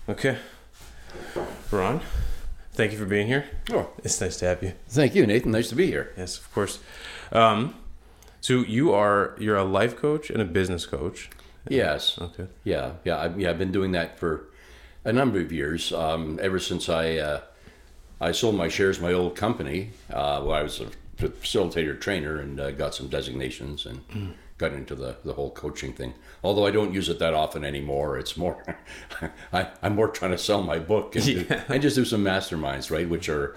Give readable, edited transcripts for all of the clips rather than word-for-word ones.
Okay. Ron, thank you for being here. Oh, It's nice to have you. thank you, Nathan. Nice to be here. Yes, of course. So you're a life coach and a business coach. Yes. Okay. Yeah. I've been doing that for a number of years. Ever since I sold my shares in my old company, where I was a facilitator trainer and got some designations and got into the whole coaching thing. Although I don't use it that often anymore. It's more, I'm more trying to sell my book and just do some masterminds, right? Which are,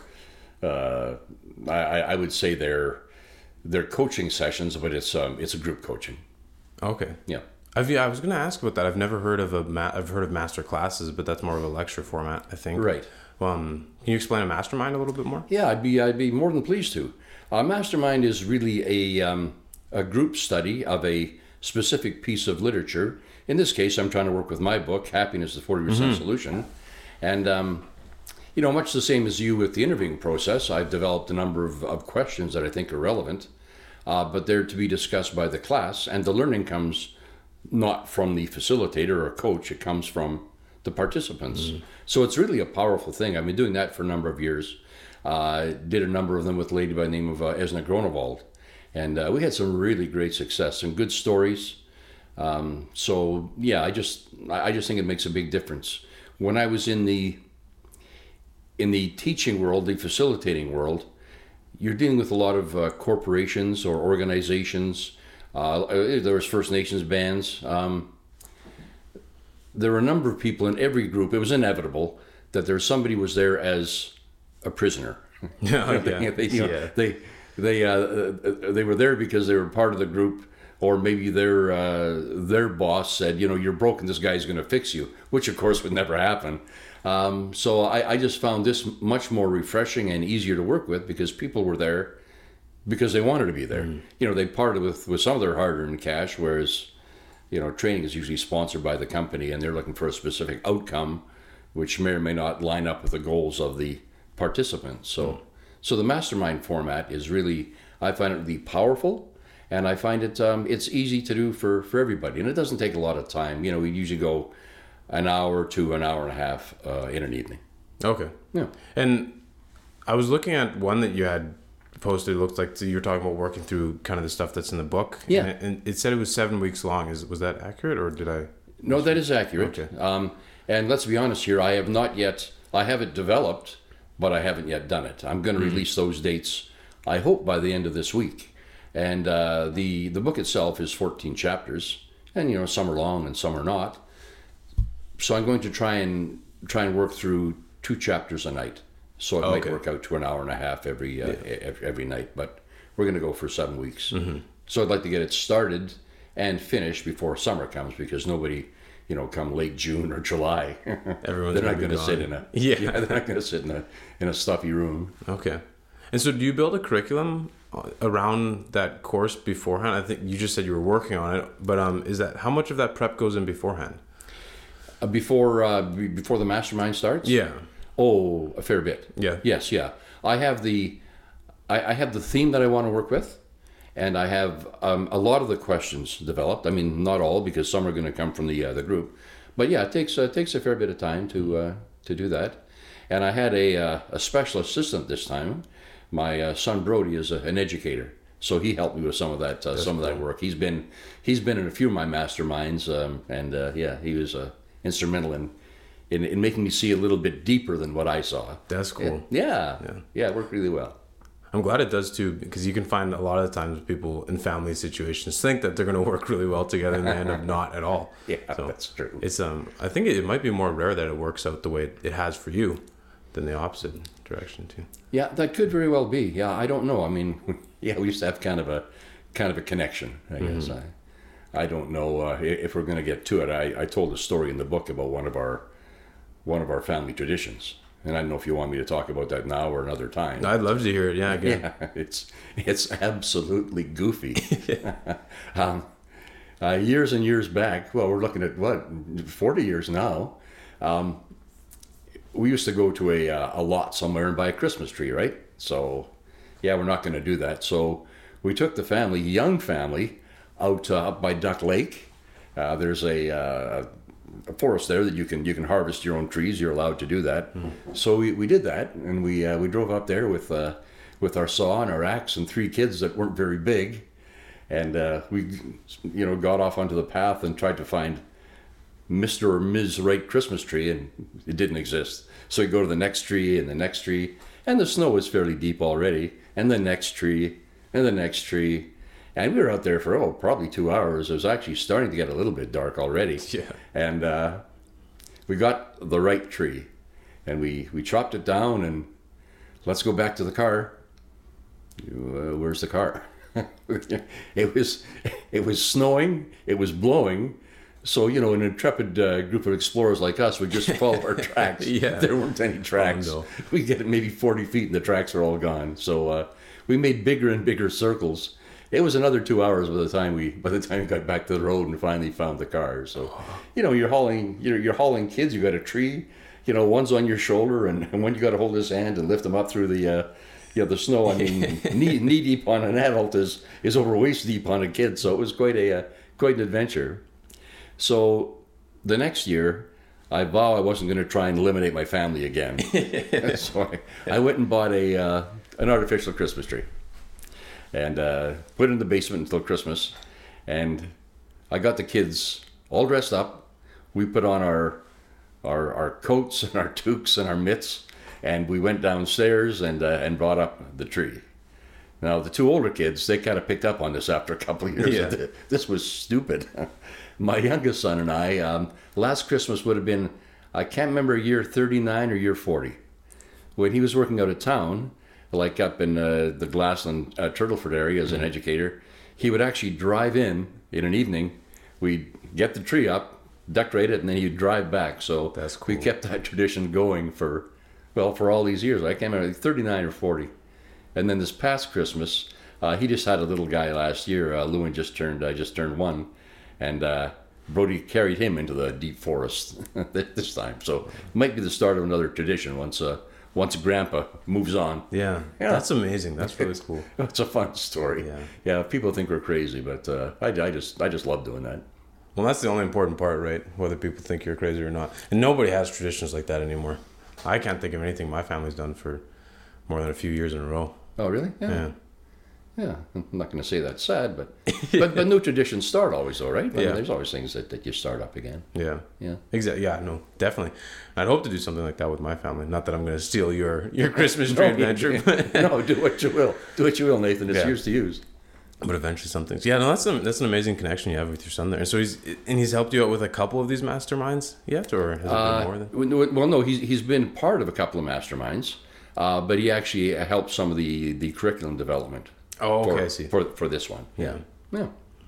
I would say they're coaching sessions, but it's a group coaching. Okay. Yeah. I was going to ask about that. I've never heard of I've heard of master classes, but that's more of a lecture format, I think. Right. Can you explain a mastermind a little bit more? Yeah, I'd be more than pleased to. Mastermind is really a group study of a specific piece of literature. In this case, I'm trying to work with my book, Happiness: The 40% Solution, and much the same as you with the interviewing process, I've developed a number of questions that I think are relevant, but they're to be discussed by the class, and the learning comes not from the facilitator or coach; it comes from the participants. So it's really a powerful thing. I've been doing that for a number of years. Did a number of them with a lady by the name of Esna Gronewald. And we had some really great success, some good stories. So yeah, I just think it makes a big difference. When I was in the teaching world, the facilitating world, you're dealing with a lot of corporations or organizations. There was First Nations bands. There were a number of people in every group. It was inevitable that somebody was there as a prisoner. They were there because they were part of the group, or maybe their boss said, you're broken, this guy's going to fix you, which of course would never happen. So I just found this much more refreshing and easier to work with because people were there because they wanted to be there. They parted with some of their hard-earned cash, whereas training is usually sponsored by the company and they're looking for a specific outcome which may or may not line up with the goals of the participants. So the mastermind format is really, I find it really powerful, and I find it's easy to do for everybody, and it doesn't take a lot of time. We usually go an hour to an hour and a half in an evening. Okay. Yeah. And I was looking at one that you had posted. It looked like you were talking about working through kind of the stuff that's in the book. Yeah. And it said it was 7 weeks long. Was that accurate, or did I? No, that is accurate. Okay. And let's be honest here, I have it developed, but I haven't yet done it. I'm going to release those dates, I hope, by the end of this week. And the book itself is 14 chapters, and some are long and some are not. So I'm going to try and work through 2 chapters a night. So it might work out to an hour and a half every night, but we're going to go for 7 weeks. So I'd like to get it started and finished before summer comes, because nobody, come late June or July, Everyone's they're not going to sit they're not going to sit in a stuffy room. Okay. And so do you build a curriculum around that course beforehand? I think you just said you were working on it, but how much of that prep goes in beforehand? Before the mastermind starts? Yeah. Oh, a fair bit. Yeah. Yes, yeah. I have the theme that I want to work with, and I have a lot of the questions developed. I mean, not all, because some are going to come from the group, but yeah, it takes a fair bit of time to do that. And I had a special assistant this time. My son Brody is an educator, so he helped me with some of that that work. He's been in a few of my masterminds, and he was instrumental in making me see a little bit deeper than what I saw. That's cool. Yeah, it worked really well. I'm glad it does too, because you can find a lot of the times people in family situations think that they're going to work really well together and they end up not at all. Yeah, so that's true. It's I think it might be more rare that it works out the way it has for you than the opposite direction too. Yeah, that could very well be. Yeah, I don't know. I mean, we used to have kind of a connection, I guess. I don't know if we're going to get to it. I told a story in the book about one of our family traditions. And I don't know if you want me to talk about that now or another time. I'd love to hear it. Yeah, again. Yeah, it's absolutely goofy. Years and years back, well, we're looking at 40 years now. We used to go to a lot somewhere and buy a Christmas tree, right? So, yeah, we're not going to do that. So we took the young family, out up by Duck Lake. There's a forest there that you can harvest your own trees. You're allowed to do that. So we did that, and we drove up there with our saw and our axe and 3 kids that weren't very big, and we got off onto the path and tried to find Mr. or Ms. Right Christmas tree, and it didn't exist. So we go to the next tree and the next tree, and the snow was fairly deep already, and the next tree and the next tree. And we were out there for, probably 2 hours. It was actually starting to get a little bit dark already. Yeah. And we got the right tree. And we chopped it down and let's go back to the car. Where's the car? It was snowing. It was blowing. So, an intrepid group of explorers like us would just follow our tracks. Yeah. There weren't any tracks. Oh, no. We get maybe 40 feet and the tracks are all gone. So we made bigger and bigger circles. It was another 2 hours by the time we got back to the road and finally found the car. So, you're hauling kids. You got a tree. One's on your shoulder, and one you got to hold his hand and lift them up through the snow. I mean, knee deep on an adult is over waist deep on a kid. So it was quite an adventure. So the next year, I vow I wasn't going to try and eliminate my family again. So I went and bought an artificial Christmas tree. And put it in the basement until Christmas. And I got the kids all dressed up. We put on our coats and our toques and our mitts, and we went downstairs and brought up the tree. Now, the 2 older kids, they kind of picked up on this after a couple of years. Yeah. This was stupid. My youngest son and I, last Christmas would have been, I can't remember, year 39 or year 40. When he was working out of town, like up in the Glassland, Turtleford area as an educator, he would actually drive in an evening. We'd get the tree up, decorate it, and then he'd drive back. So That's cool. We kept that tradition going for all these years. I can't remember, 39 or 40. And then this past Christmas, he just had a little guy last year. Lewin just turned 1, and Brody carried him into the deep forest this time. So it might be the start of another tradition once Grandpa moves on. Yeah. That's amazing. That's really cool. It's a fun story. Yeah, people think we're crazy, but I just love doing that. Well, that's the only important part, right? Whether people think you're crazy or not. And nobody has traditions like that anymore. I can't think of anything my family's done for more than a few years in a row. Oh, really? Yeah. Yeah, I'm not going to say that's sad, but new traditions start always, though, right? I mean, Yeah. there's always things that you start up again. Yeah. Yeah. Exactly. Yeah, no, definitely. I'd hope to do something like that with my family. Not that I'm going to steal your Christmas tree adventure, but No, do what you will. Do what you will, Nathan. It's Yeah. yours to use. but eventually some things. Yeah, no, that's an amazing connection you have with your son there. And so he's helped you out with a couple of these masterminds yet, or has it been more than? Well, no, he's been part of a couple of masterminds, but he actually helped some of the curriculum development. Oh, okay, I see. For this one. Yeah. Yeah.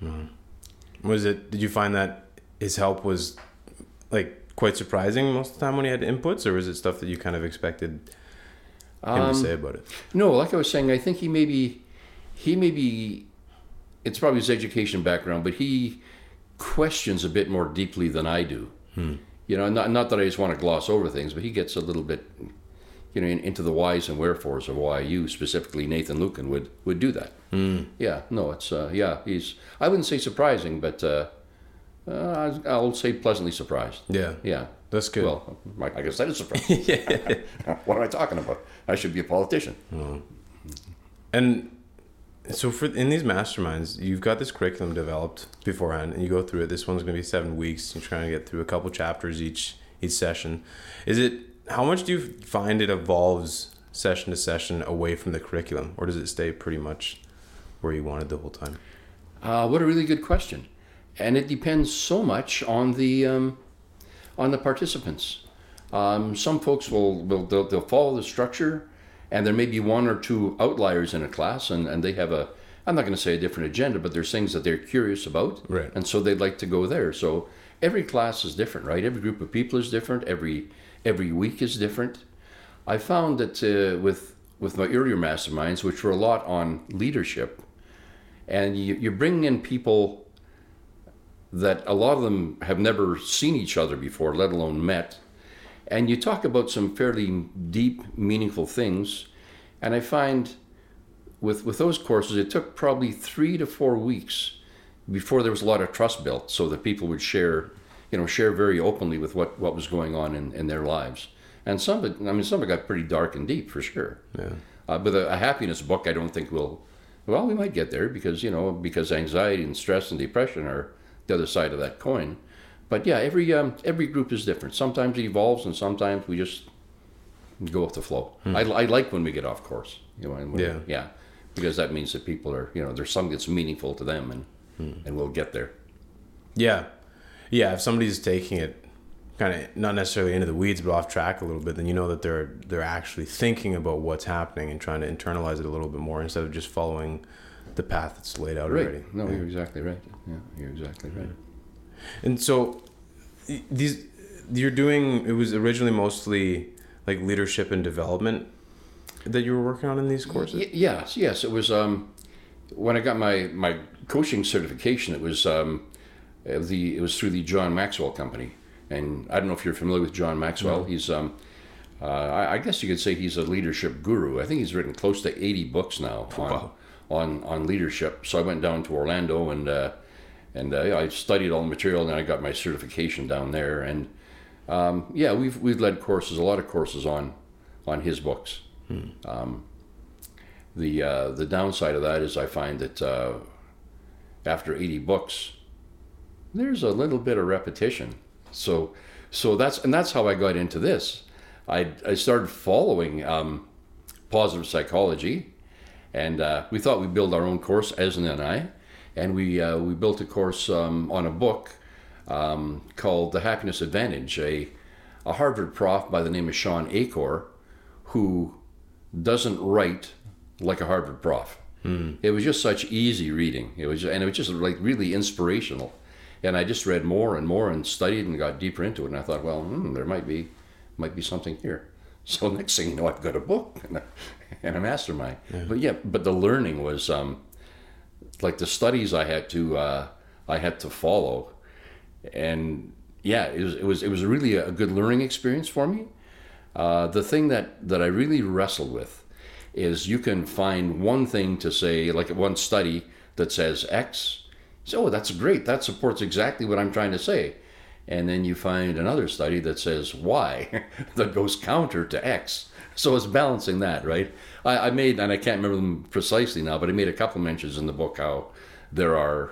Did you find that his help was like quite surprising most of the time when he had inputs, or was it stuff that you kind of expected him to say about it? No, like I was saying, I think he maybe, it's probably his education background, but he questions a bit more deeply than I do. Not that I just want to gloss over things, but he gets a little bit, into the whys and wherefores of why you, specifically Nathan Lucan, would do that. Yeah, no, it's, he's, I wouldn't say surprising, but I'll say pleasantly surprised. Yeah. Yeah. That's good. Well, I guess that is surprising. What am I talking about? I should be a politician. And so in these masterminds, you've got this curriculum developed beforehand, and you go through it. This one's going to be 7 weeks. You're trying to get through a couple chapters each session. How much do you find it evolves session to session away from the curriculum, or does it stay pretty much where you wanted the whole time? What a really good question. And it depends so much on the participants. Some folks they'll follow the structure, and there may be 1 or 2 outliers in a class, and they have I'm not going to say a different agenda, but there's things that they're curious about, right? And so they'd like to go there. So every class is different, right? Every group of people is different. Every week is different. I found that with my earlier masterminds, which were a lot on leadership, and you're bringing in people that a lot of them have never seen each other before, let alone met, and you talk about some fairly deep, meaningful things. And I find with those courses, it took probably 3 to 4 weeks before there was a lot of trust built, so that people would share, share very openly with what was going on in their lives. And some of it got pretty dark and deep for sure. Yeah. But a happiness book, I don't think we might get there because anxiety and stress and depression are the other side of that coin. But yeah, every group is different. Sometimes it evolves, and sometimes we just go with the flow. I like when we get off course, because that means that people are, there's something that's meaningful to them, and we'll get there. Yeah. If somebody's taking it kind of not necessarily into the weeds, but off track a little bit, then you know that they're actually thinking about what's happening and trying to internalize it a little bit more instead of just following the path that's laid out already. No, you're exactly right. Yeah, you're exactly right. And so you're doing, it was originally mostly like leadership and development that you were working on in these courses? Yes. It was when I got my coaching certification, it was through the John Maxwell Company. And I don't know if you're familiar with John Maxwell. No. He's I guess you could say he's a leadership guru. I think he's written close to 80 books now on leadership. So I went down to Orlando and I studied all the material, and then I got my certification down there. And we've led courses, a lot of courses on his books. The downside of that is I find that after 80 books, there's a little bit of repetition. So that's how I got into this. I started following positive psychology, and we thought we'd build our own course, Esna and I, and we built a course on a book called The Happiness Advantage. A Harvard prof by the name of Sean Achor, who doesn't write like a Harvard prof. It was just such easy reading. It was just like really inspirational. And I just read more and more and studied and got deeper into it. And I thought, well, there might be something here. So next thing you know, I've got a book and a mastermind. Yeah. But the learning was like the studies I had to follow, and it was really a good learning experience for me. The thing that I really wrestled with is you can find one thing to say, like one study that says X. So that's great. That supports exactly what I'm trying to say. And then you find another study that says Y that goes counter to X. So it's balancing that, right? I made, and I can't remember them precisely now, but I made a couple mentions in the book how there are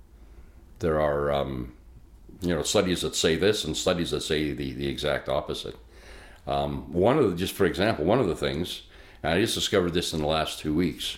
studies that say this and studies that say the exact opposite. For example, one of the things, and I just discovered this in the last 2 weeks.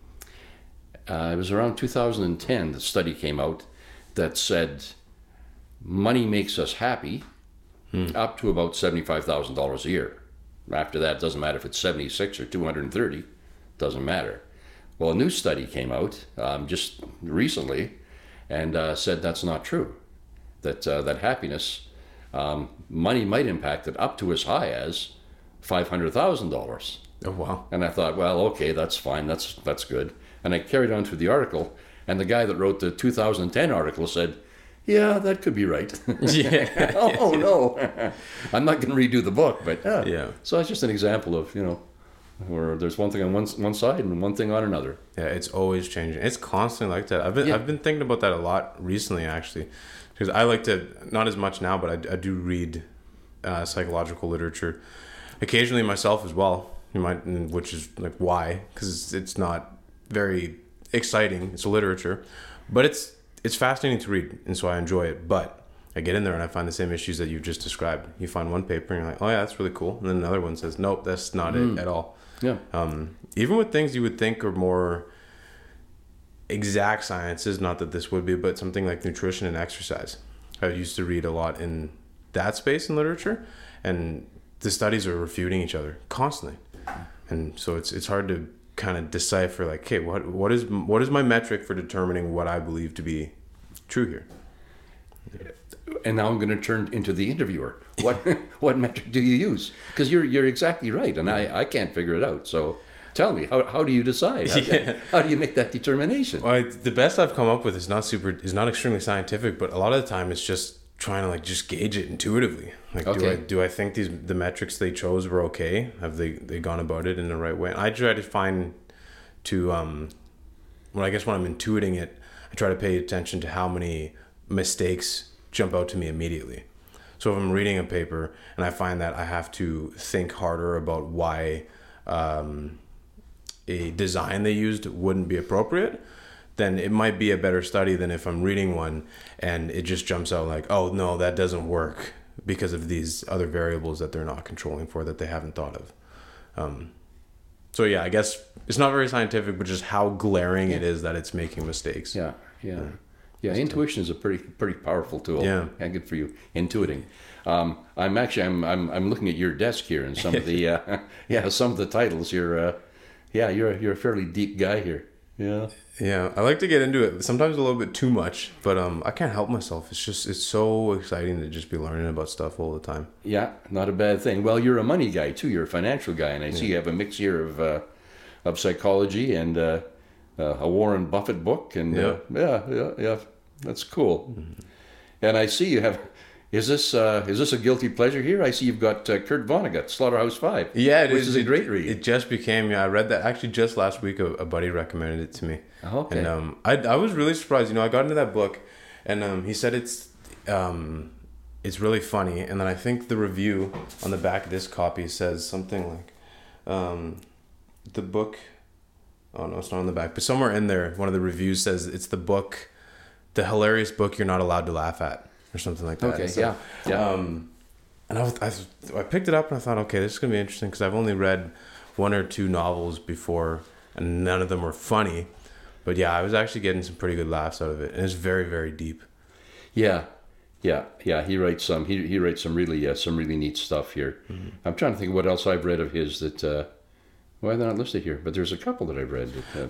It was around 2010 the study came out that said money makes us happy up to about $75,000 a year. After that, it doesn't matter if it's 76 or 230, doesn't matter. Well, a new study came out just recently and said that's not true. That happiness, money might impact it up to as high as $500,000. Oh, wow. And I thought, well, okay, that's fine, that's good. And I carried on through the article, and the guy that wrote the 2010 article said, yeah, that could be right. Yeah. Oh, no. I'm not going to redo the book, but yeah. So it's just an example of, where there's one thing on one side and one thing on another. Yeah, it's always changing. It's constantly like that. I've been thinking about that a lot recently, actually, because I like to, not as much now, but I do read psychological literature occasionally myself as well. Which is like why, because it's not very exciting. It's literature, but it's fascinating to read, and so I enjoy it. But I get in there and I find the same issues that you've just described. You find one paper and you're like, oh yeah, that's really cool, and then another one says, nope, that's not it at all. Yeah. Even with things you would think are more exact sciences, not that this would be, but something like nutrition and exercise. I used to read a lot in that space in literature, and the studies are refuting each other constantly. And so it's hard to kind of decipher, like, okay, what is my metric for determining what I believe to be true here? And now I'm going to turn into the interviewer. What metric do you use? Because you're exactly right, and I can't figure it out. So tell me, how do you decide? How do you make that determination? Well, the best I've come up with is not extremely scientific, but a lot of the time it's just trying to just gauge it intuitively. Do I think the metrics they chose were okay? Have they gone about it in the right way? And I try to find when I'm intuiting it, I try to pay attention to how many mistakes jump out to me immediately. So if I'm reading a paper and I find that I have to think harder about why a design they used wouldn't be appropriate, then it might be a better study than if I'm reading one and it just jumps out like, oh no, that doesn't work because of these other variables that they're not controlling for, that they haven't thought of. So yeah, I guess it's not very scientific, but just how glaring it is that it's making mistakes. Yeah. Intuition is a pretty powerful tool. Yeah, good for you. Intuiting. I'm looking at your desk here and some of the some of the titles. You're a fairly deep guy here. Yeah, I like to get into it sometimes a little bit too much, but I can't help myself. It's so exciting to just be learning about stuff all the time. Yeah, not a bad thing. Well, you're a money guy too. You're a financial guy, and I see you have a mix here of psychology and a Warren Buffett book, and yeah, that's cool. Mm-hmm. And I see you have. Is this a guilty pleasure here? I see you've got Kurt Vonnegut, Slaughterhouse-Five. Yeah, which is a great read. It just became. I read that actually just last week. A buddy recommended it to me. Oh, okay. And I was really surprised. I got into that book, and he said it's really funny. And then I think the review on the back of this copy says something like, the book. Oh no, it's not on the back, but somewhere in there, one of the reviews says it's the hilarious book you're not allowed to laugh at, or something like that. Okay, so, yeah. And I picked it up and I thought, okay, this is gonna be interesting because I've only read one or two novels before, and none of them were funny. But yeah, I was actually getting some pretty good laughs out of it, and it's very, very deep. Yeah. He writes some. He writes some really neat stuff here. Mm-hmm. I'm trying to think what else I've read of his that. Why they're not listed here? But there's a couple that I've read.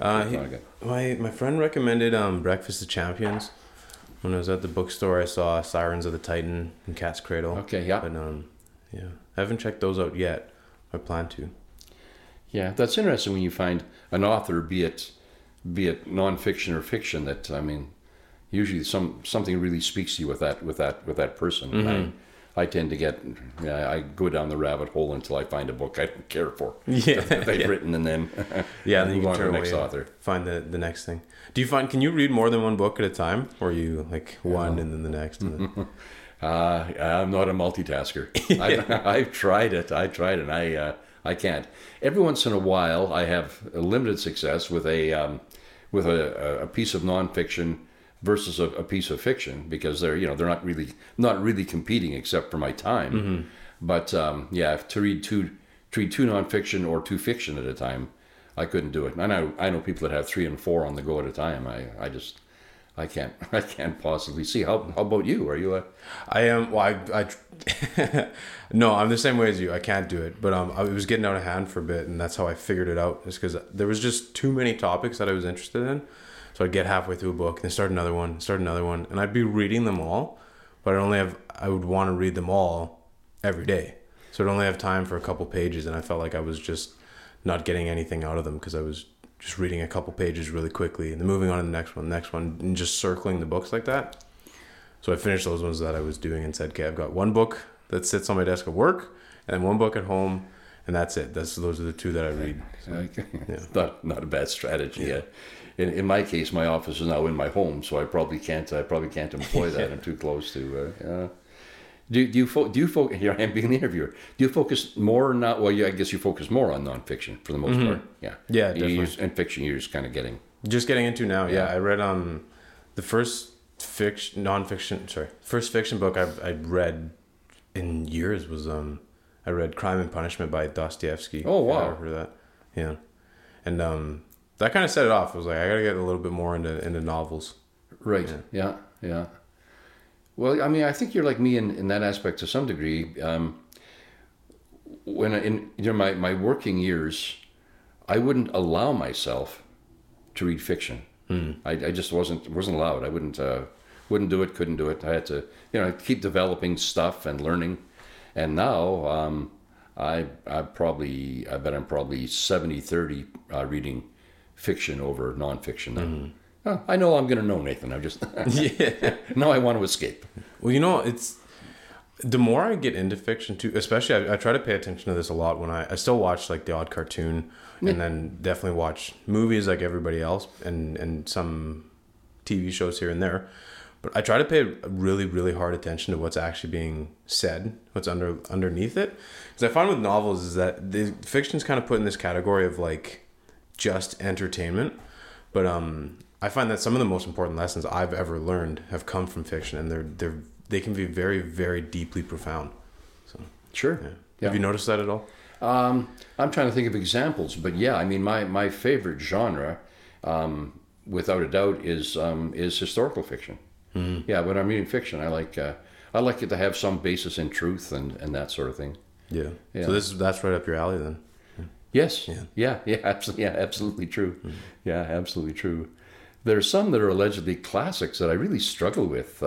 My friend recommended Breakfast of Champions. When I was at the bookstore, I saw Sirens of the Titan and Cat's Cradle. Okay, yeah. But I haven't checked those out yet. I plan to. Yeah, that's interesting when you find an author, be it nonfiction or fiction, that usually something really speaks to you with that person. Mm-hmm. And I tend to I go down the rabbit hole until I find a book I don't care for. Yeah, that they've written, and then then you move can on to turn the next away author. Find the next thing. Can you read more than one book at a time, or you like one and then the next? And then... I'm not a multitasker. I've tried it. And I can't. Every once in a while, I have a limited success with a piece of nonfiction versus a piece of fiction, because they're not really competing except for my time. Mm-hmm. But to read two nonfiction or two fiction at a time, I couldn't do it. And I know people that have 3 and 4 on the go at a time. I can't possibly see. How about you? Are you a? I am. Well, no, I'm the same way as you. I can't do it, but I was getting out of hand for a bit, and that's how I figured it out. Is because there was just too many topics that I was interested in. So I'd get halfway through a book, then start another one, and I'd be reading them all, but I would want to read them all every day. So I'd only have time for a couple pages, and I felt like I was just not getting anything out of them because I was just reading a couple pages really quickly and then moving on to the next one, and just circling the books like that. So I finished those ones that I was doing and said, okay, I've got one book that sits on my desk at work, and then one book at home, and that's it. Those are the 2 that I read. So, yeah. Not a bad strategy. Yeah. In my case, my office is now in my home, so I probably can't employ that. I'm too close to. Do you focus? Here I am being the interviewer. Do you focus more not? Well, I guess you focus more on nonfiction for the most part. Yeah. Yeah, definitely. And fiction, you're just kind of getting into now. Yeah, I read the first first fiction book I read in years was I read Crime and Punishment by Dostoevsky. Oh wow! I've heard of that. Yeah, and that kind of set it off. I was like, I gotta get a little bit more into novels. Right. Yeah. Well, I think you're like me in that aspect to some degree. When in my working years, I wouldn't allow myself to read fiction. I just wasn't allowed. I wouldn't do it. Couldn't do it. I had to keep developing stuff and learning. And now I bet I'm probably 70-30 reading fiction over nonfiction now. Mm-hmm. Oh, I know I'm going to know, Nathan. I'm just now I want to escape. Well, it's the more I get into fiction too, especially I try to pay attention to this a lot when I still watch like the odd cartoon, and then definitely watch movies like everybody else, and some TV shows here and there. But I try to pay really, really hard attention to what's actually being said, what's underneath it. Because I find with novels is that the fiction's kind of put in this category of like just entertainment. But I find that some of the most important lessons I've ever learned have come from fiction, and they can be very, very deeply profound. So Sure. yeah. Yeah. Have you noticed that at all? I'm trying to think of examples, but yeah, I mean, my favorite genre, without a doubt, is historical fiction. Mm-hmm. Yeah, when I'm reading fiction, I like it to have some basis in truth and that sort of thing. Yeah. So that's right up your alley then. Yes. Yeah. Yeah. Absolutely true. Mm-hmm. Yeah, absolutely true. There are some that are allegedly classics that I really struggle with.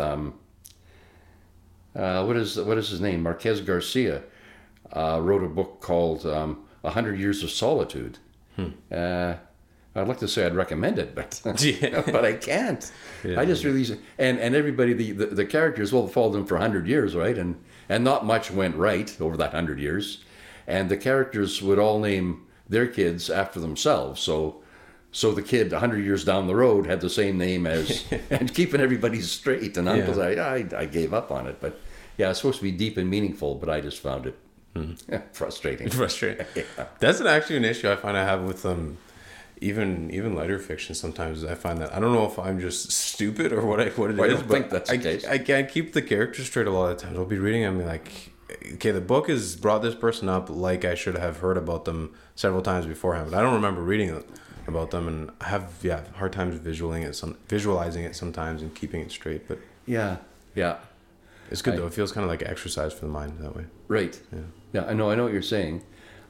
What is his name? Marquez Garcia wrote a book called 100 Years of Solitude. I'd like to say I'd recommend it, but but I can't. Yeah. I just really and everybody the characters followed them for 100 years, right? And not much went right over that 100 years, and the characters would all name their kids after themselves. So the kid 100 years down the road had the same name as and keeping everybody straight. And I gave up on it, but yeah, it's supposed to be deep and meaningful, but I just found it frustrating. Frustrating. Yeah. That's actually an issue I find I have with even lighter fiction. Sometimes I find that I don't know if I'm just stupid or what it is. I don't think that's the case. I can't keep the characters straight a lot of times. I'll be reading and I'm like, okay, the book has brought this person up like I should have heard about them several times beforehand, but I don't remember reading about them, and I have hard times visualizing it sometimes and keeping it straight. But yeah. It's good though. It feels kind of like exercise for the mind that way. Right. Yeah. Yeah. I know what you're saying.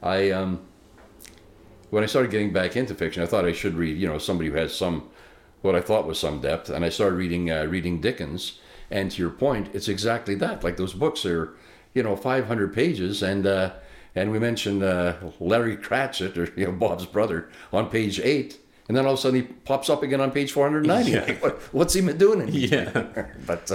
When I started getting back into fiction, I thought I should read, somebody who has what I thought was some depth, and I started reading Dickens. And to your point, it's exactly that. Like those books are, 500 pages, and we mentioned Larry Cratchit, or Bob's brother, on page 8. And then all of a sudden he pops up again on page 490. Yeah. What's he been doing? But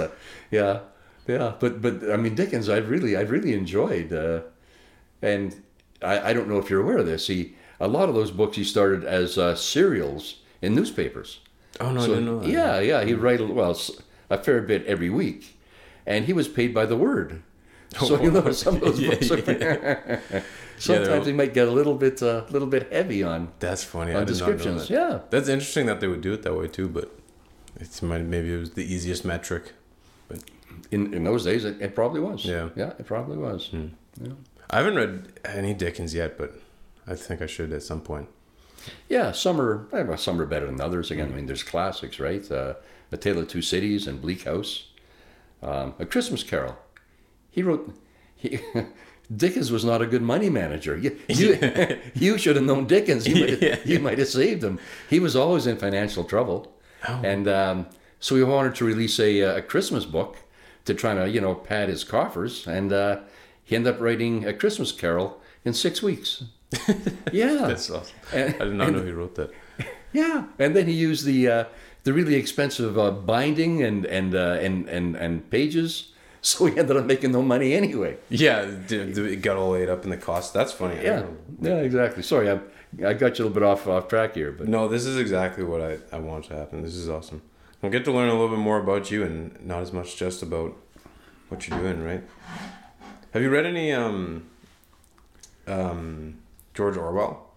I mean, Dickens, I've really enjoyed, and I don't know if you're aware of this. A lot of those books he started as serials in newspapers. Oh no, I didn't know that. Yeah, he'd write a fair bit every week, and he was paid by the word. So some of those books are. Sometimes they might get a little bit heavy on. That's funny. On I did descriptions. not know that. Yeah, that's interesting that they would do it that way too. But maybe it was the easiest metric. But in those days, it probably was. Yeah, it probably was. Yeah. I haven't read any Dickens yet, but I think I should at some point. Yeah, some are better than others. Again, I mean, there's classics, right? A Tale of Two Cities and Bleak House, A Christmas Carol. Dickens was not a good money manager. You should have known Dickens. You might have saved him. He was always in financial trouble, and so he wanted to release a Christmas book to try to pad his coffers, and he ended up writing A Christmas Carol in 6 weeks. Yeah, that's awesome. I did not know he wrote that. Yeah, and then he used the really expensive binding and pages. So he ended up making no money anyway. Yeah, it got all ate up in the cost. That's funny. Yeah, exactly. Sorry, I got you a little bit off track here, but no, this is exactly what I want to happen. This is awesome. We'll get to learn a little bit more about you, and not as much just about what you're doing, right? Have you read any George Orwell?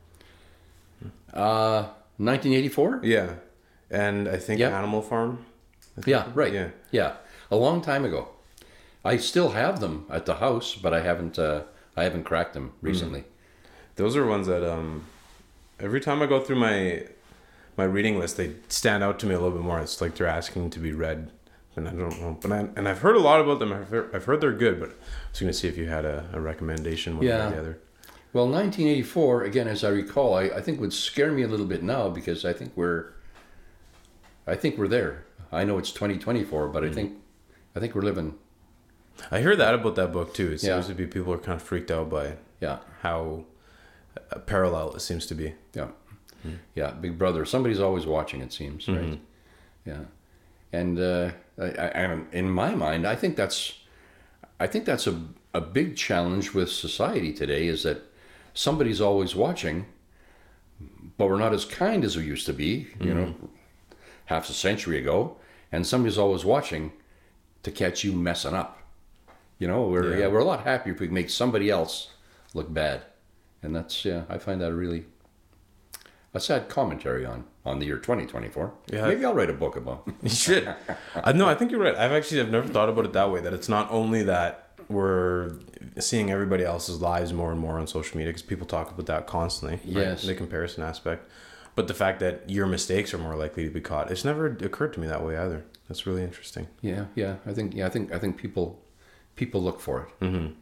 1984. Yeah, and I think Animal Farm. Right. Yeah, a long time ago. I still have them at the house, but I haven't cracked them recently. Those are ones that every time I go through my reading list, they stand out to me a little bit more. It's like they're asking to be read, and I don't know. But I've heard a lot about them. I've heard they're good, but I was going to see if you had a recommendation one way or the other. Well, 1984, again, as I recall, I think would scare me a little bit now, because I think we're there. I know it's 2024, but I think we're living. I hear that about that book too. It seems to be people are kind of freaked out by how parallel it seems to be. Yeah, Big Brother. Somebody's always watching. It seems, right? Yeah, and in my mind, I think that's a big challenge with society today, is that somebody's always watching, but we're not as kind as we used to be. Half a century ago, and somebody's always watching to catch you messing up. You know, we're a lot happier if we make somebody else look bad, and that's I find that really a sad commentary on the year 2024. Yeah, maybe I'll write a book about it. You should. No, I think you're right. I've never thought about it that way. That it's not only that we're seeing everybody else's lives more and more on social media, because people talk about that constantly. Yes, right? The comparison aspect, but the fact that your mistakes are more likely to be caught. It's never occurred to me that way either. That's really interesting. Yeah. I think people look for it. Mm-hmm.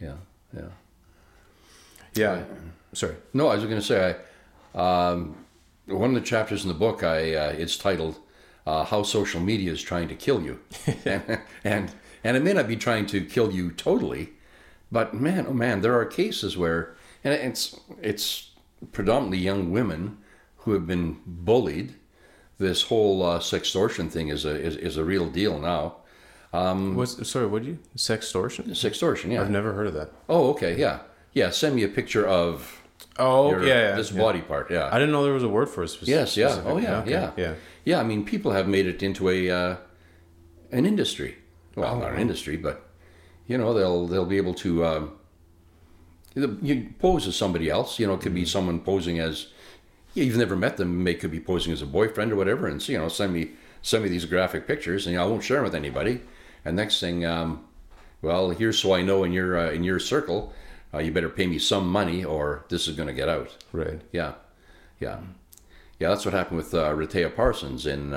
Yeah. Sorry. No, I was going to say, one of the chapters in the book, it's titled "How Social Media is Trying to Kill You," and it may not be trying to kill you totally, but man, oh man, there are cases where, and it's predominantly young women who have been bullied. This whole sextortion thing is a real deal now. What did you? Sextortion? Sextortion, yeah. I've never heard of that. Oh, okay, yeah. Yeah, send me a picture of this body part, yeah. I didn't know there was a word for it specifically. Yes, yeah. Oh, yeah, okay. yeah. Yeah, I mean, people have made it into an industry. Well, not an industry, but, you know, they'll be able to you pose as somebody else. You know, it could be someone posing as, you've never met them, they could be posing as a boyfriend or whatever, and so, you know, send me these graphic pictures, and I won't share them with anybody. And next thing, well, here's so I know in your circle, you better pay me some money or this is going to get out. Right. Yeah. That's what happened with Rehtaeh Parsons in.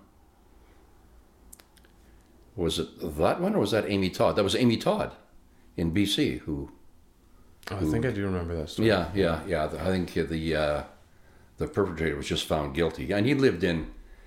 Was it that one or was that Amy Todd? That was Amy Todd in BC who. I think I do remember that story. Yeah. I think the perpetrator was just found guilty, and he lived in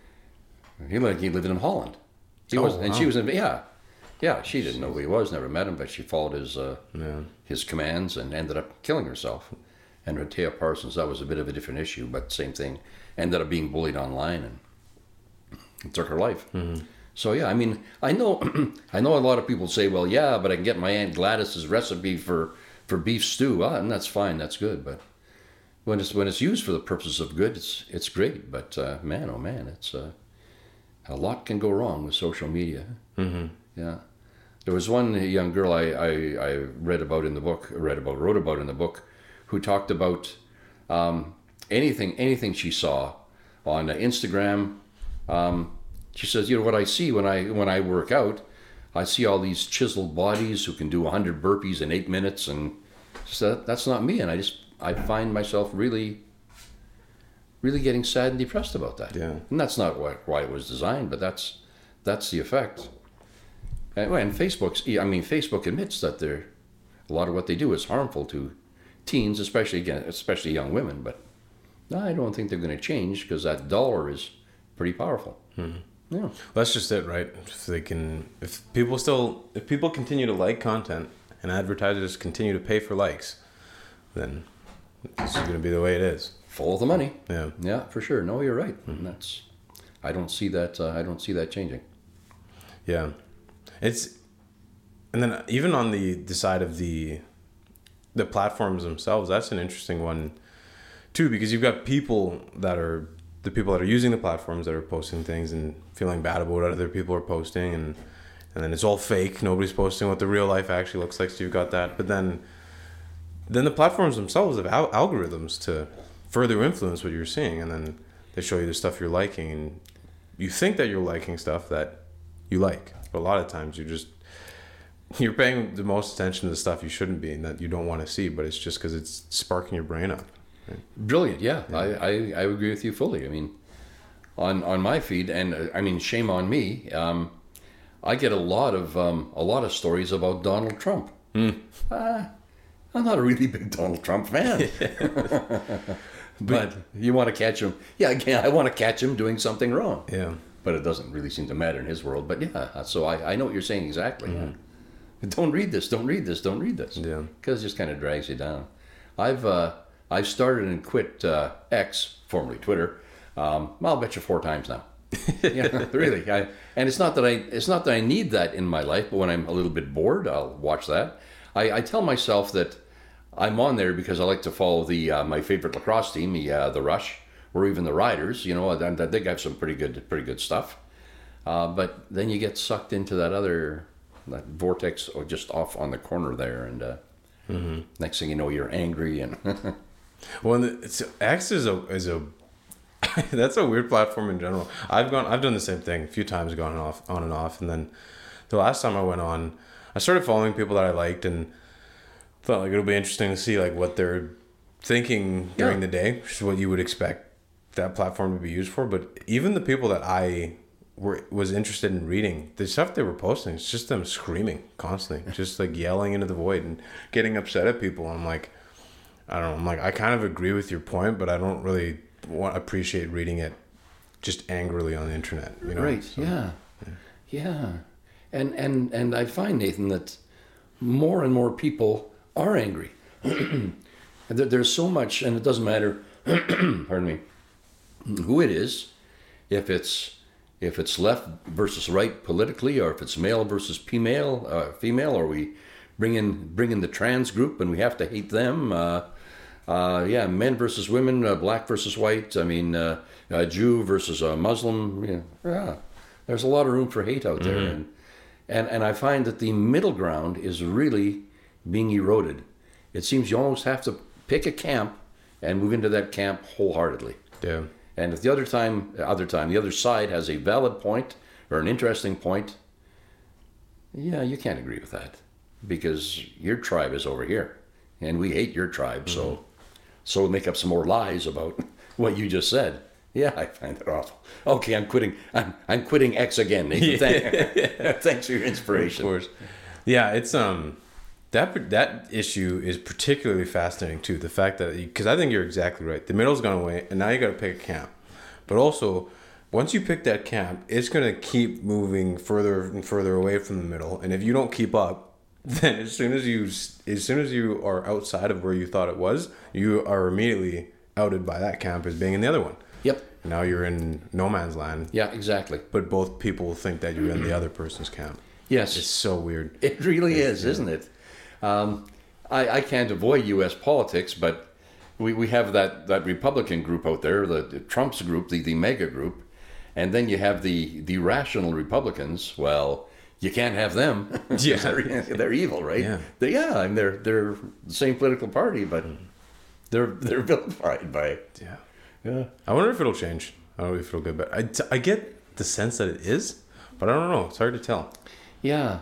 Holland. He was, and she was in. Yeah. She didn't know who he was, never met him, but she followed his commands and ended up killing herself. And Rehtaeh Parsons, that was a bit of a different issue, but same thing. Ended up being bullied online and took her life. Mm-hmm. So yeah, I mean, I know a lot of people say, well, yeah, but I can get my Aunt Gladys's recipe for beef stew, and that's fine, that's good. But when it's used for the purpose of good, it's great. But man, oh man, it's a lot can go wrong with social media. Mm-hmm. Yeah, there was one young girl I wrote about in the book, who talked about anything she saw on Instagram. She says, you know, what I see when I work out, I see all these chiseled bodies who can do 100 burpees in 8 minutes, and so that's not me. And I find myself really, really getting sad and depressed about that. Yeah. And that's not why it was designed, but that's the effect. And Facebook admits that a lot of what they do is harmful to teens, especially young women. But I don't think they're going to change because that dollar is pretty powerful. Mm-hmm. Yeah, that's just it, right? If people continue to like content and advertisers continue to pay for likes, then this is going to be the way it is. Follow the money. Yeah, for sure. No, you're right. Mm-hmm. I don't see that changing. Yeah, and then even on the side of the platforms themselves, that's an interesting one too, because you've got people that are using the platforms that are posting things and feeling bad about what other people are posting, and then it's all fake. Nobody's posting what the real life actually looks like. So you've got that, but then the platforms themselves have algorithms to further influence what you're seeing, and then they show you the stuff you're liking, and you think that you're liking stuff that you like, but a lot of times you're paying the most attention to the stuff you shouldn't be and that you don't want to see, but it's just because it's sparking your brain up. Right? Brilliant, yeah. I agree with you fully. I mean, on my feed, and I mean, shame on me. I get a lot of stories about Donald Trump. I'm not a really big Donald Trump fan, but you want to catch him. Yeah, again, I want to catch him doing something wrong. Yeah, but it doesn't really seem to matter in his world. But yeah, so I know what you're saying exactly. Mm-hmm. Yeah. Don't read this. Yeah, because it just kind of drags you down. I've started and quit X, formerly Twitter. I'll bet you 4 times now. Yeah, really. And it's not that I need that in my life, but when I'm a little bit bored, I'll watch that. I tell myself that I'm on there because I like to follow my favorite lacrosse team, the Rush, or even the Riders. You know, I think I have some pretty good stuff. But then you get sucked into that vortex, or just off on the corner there, and next thing you know, you're angry and. Well, X is a that's a weird platform in general. I've done the same thing a few times, gone on and off, and then the last time I went on, I started following people that I liked and thought like it'll be interesting to see like what they're thinking during the day, which is what you would expect that platform to be used for. But even the people that I was interested in reading, the stuff they were posting, it's just them screaming constantly, just like yelling into the void and getting upset at people. And I'm like, I don't know. I'm like, I kind of agree with your point, but I don't really appreciate reading it just angrily on the internet. You know? Right. So, yeah. And I find, Nathan, that more and more people are angry. There's so much, and it doesn't matter. Pardon me. Who it is, if it's left versus right politically, or if it's male versus female, or we bring in the trans group and we have to hate them. Men versus women, black versus white. I mean, Jew versus a Muslim. Yeah, there's a lot of room for hate out there, and I find that the middle ground is really being eroded. It seems you almost have to pick a camp and move into that camp wholeheartedly. Yeah. And if the other side has a valid point or an interesting point, you can't agree with that because your tribe is over here, and we hate your tribe. So we'll make up some more lies about what you just said. Yeah, I find that awful. Okay, I'm quitting. I'm quitting X again, Nathan. Thanks for your inspiration. Of course. Yeah, it's that issue is particularly fascinating too. The fact that, because I think you're exactly right. The middle's gone away, and now you got to pick a camp. But also, once you pick that camp, it's going to keep moving further and further away from the middle. And if you don't keep up, then as soon as you are outside of where you thought it was, you are immediately outed by that camp as being in the other one. Yep. Now you're in no man's land. Yeah, exactly. But both people think that you're in the other person's camp. Yes. It's so weird. It really is, isn't it? I can't avoid U.S. politics, but we have that Republican group out there, the Trump's group, the MAGA group, and then you have the rational Republicans. Well, you can't have them. Yeah. They're evil, right? Yeah. They're the same political party, but they're vilified by it. Yeah. Yeah. I wonder if it'll change. I don't know if it'll get better. I get the sense that it is, but I don't know. It's hard to tell. Yeah.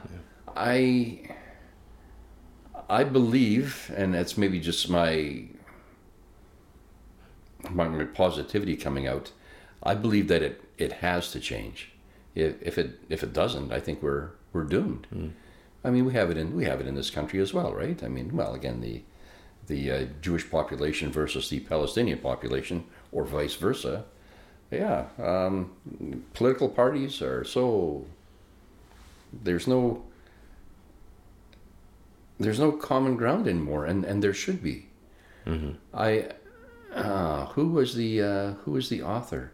I believe, and it's maybe just my positivity coming out, I believe that it has to change. If it doesn't, I think we're doomed. I mean, we have it in this country as well, right? I mean, well, again, the Jewish population versus the Palestinian population, or vice versa. Yeah, political parties are so. There's no common ground anymore, and there should be. Who was the author?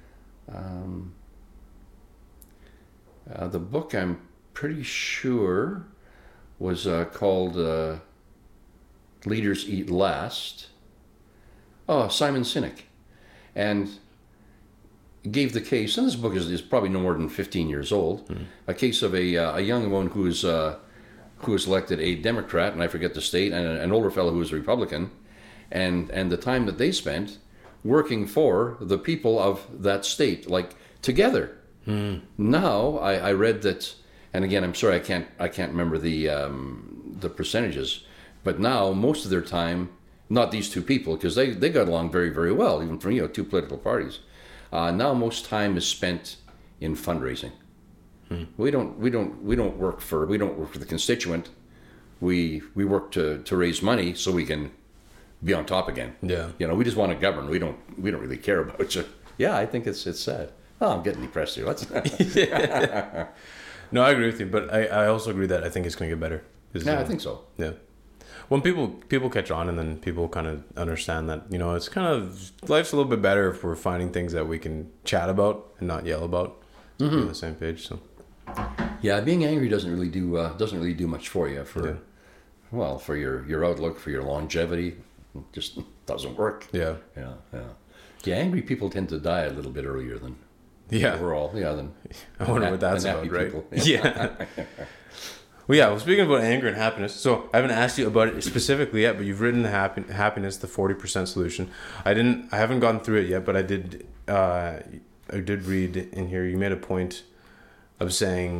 The book, I'm pretty sure, was called Leaders Eat Last. Oh, Simon Sinek, and gave the case, and this book is probably no more than 15 years old, a case of a young woman who was elected a Democrat, and I forget the state, and an older fellow who was a Republican, and the time that they spent working for the people of that state, like together. Now I read that, and again, I'm sorry, I can't remember the percentages, but now most of their time, not these two people, because they got along very, very well, even from two political parties. Now most time is spent in fundraising. We don't work for the constituent. We work to raise money so we can be on top again. Yeah. We just want to govern. We don't really care about you. Yeah, I think it's sad. Oh, I'm getting depressed here. Let's. No, I agree with you, but I also agree that I think it's going to get better. Yeah, I think so. Yeah. When people catch on, and then people kind of understand that, it's kind of, life's a little bit better if we're finding things that we can chat about and not yell about. Be on the same page. So. Yeah, being angry doesn't really do much for you for your outlook, for your longevity. It just doesn't work. Yeah. Yeah. Angry people tend to die a little bit earlier than Yeah. overall. Yeah, than I wonder what that's than about, happy right? people. Yeah. Well, speaking about anger and happiness, so I haven't asked you about it specifically yet, but you've written the happiness, the 40% solution. I haven't gone through it yet, but I did read in here. You made a point of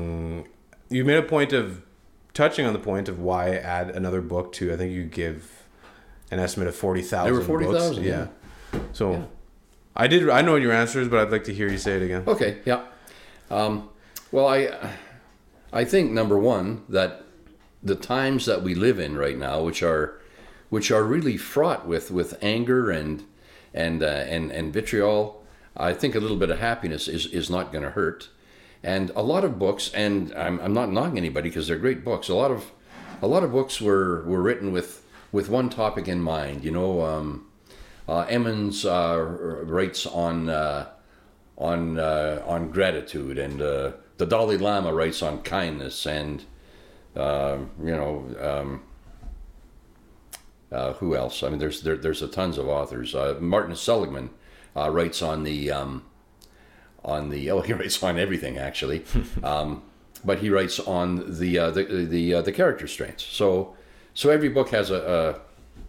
touching on the point of why add another book to. I think you give an estimate of 40,000. There were 40,000. Yeah. So Yeah. I know what your answer is, but I'd like to hear you say it again. Okay, yeah. Well, I think number one that the times that we live in right now, which are really fraught with anger and vitriol, I think a little bit of happiness is not going to hurt. And a lot of books, and I'm not knocking anybody because they're great books. A lot of books were written with one topic in mind. You know, Emmons writes on gratitude, and the Dalai Lama writes on kindness, and who else? I mean, there's a tons of authors. Martin Seligman writes on the he writes on everything actually, but he writes on the character strengths. So every book has a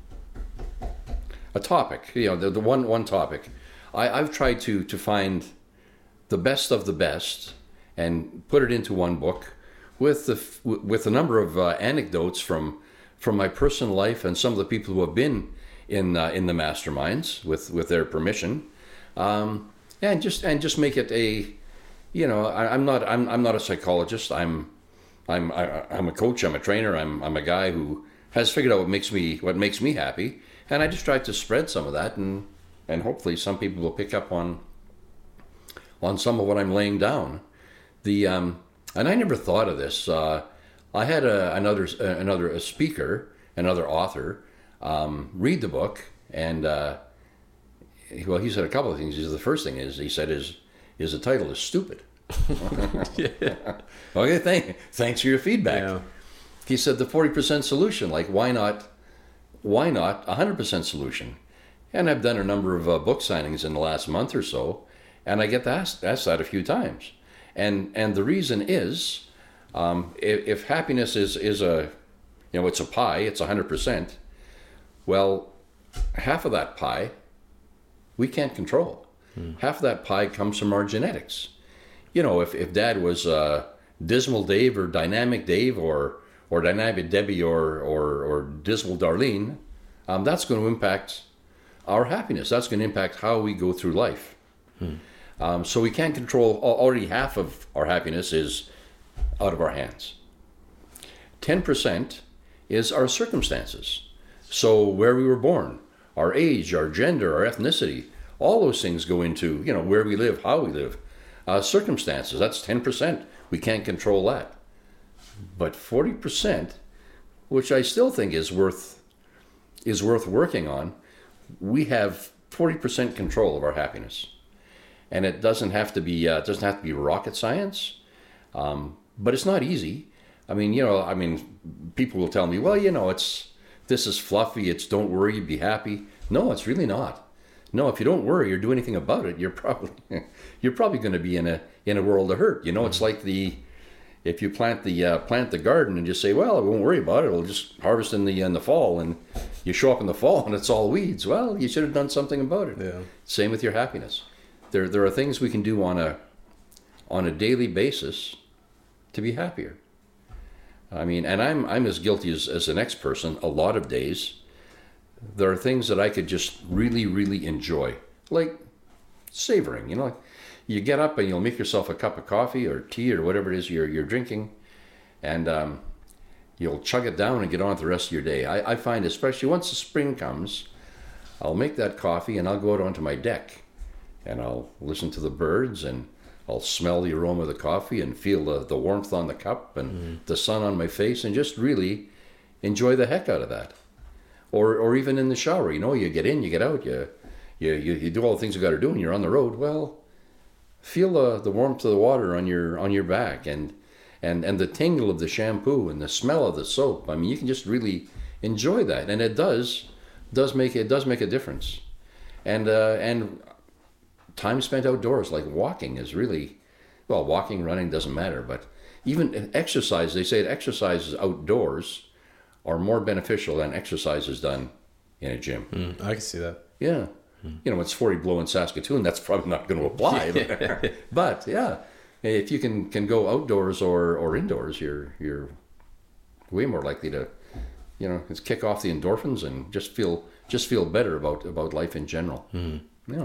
topic. You know, the one topic. I've tried to find the best of the best and put it into one book with a number of anecdotes from my personal life and some of the people who have been in the masterminds with their permission, and just make it a, you know, I'm not a psychologist. I'm a coach. I'm a trainer. I'm a guy who has figured out what makes me happy, and I just try to spread some of that, and hopefully some people will pick up on some of what I'm laying down. And I never thought of this. I had another speaker, another author, read the book, and he said a couple of things. The first thing is the title is stupid. Yeah. Okay, thanks for your feedback. Yeah. He said the 40% solution, like why not 100% solution? And I've done a number of book signings in the last month or so, and I get asked that a few times. And the reason is, if happiness is a, you know, it's a pie, it's 100%. Well, half of that pie we can't control. Half of that pie comes from our genetics. You know, if Dad was Dismal Dave or Dynamic Dave or Dynamic Debbie or Dismal Darlene, that's going to impact our happiness. That's going to impact how we go through life. So we can't control. Already half of our happiness is out of our hands. 10% is our circumstances. So where we were born, our age, our gender, our ethnicity, all those things go into, you know, where we live, how we live. Circumstances, that's 10%. We can't control that. But 40%, which I still think is worth working on, we have 40% control of our happiness. And it doesn't have to be rocket science, but it's not easy. I mean, people will tell me, well, you know, this is fluffy. It's don't worry, be happy. No, it's really not. No, if you don't worry or do anything about it, you're probably going to be in a world of hurt. You know, it's like if you plant the garden and just say, well, I won't worry about it. We'll just harvest in the fall, and you show up in the fall and it's all weeds. Well, you should have done something about it. Yeah. Same with your happiness. There are things we can do on a daily basis to be happier. I mean, and I'm as guilty as the next person. A lot of days, there are things that I could just really, really enjoy, like savoring. You know, you get up and you'll make yourself a cup of coffee or tea or whatever it is you're drinking, and you'll chug it down and get on with the rest of your day. I find, especially once the spring comes, I'll make that coffee and I'll go out onto my deck, and I'll listen to the birds, and I'll smell the aroma of the coffee and feel the warmth on the cup and the sun on my face, and just really enjoy the heck out of that. Or even in the shower, you know, you get in, you get out, you do all the things you got to do, and you're on the road. Well, feel the warmth of the water on your back, and the tingle of the shampoo and the smell of the soap. I mean, you can just really enjoy that, and it does make a difference. And time spent outdoors, like walking, is really, well, walking, running, doesn't matter, but even exercise, they say that exercises outdoors are more beneficial than exercises done in a gym. I can see that. Yeah. You know, it's 40 below in Saskatoon, that's probably not going to apply. But yeah, if you can go outdoors or indoors, you're way more likely to, you know, it's kick off the endorphins and just feel better about life in general. Yeah.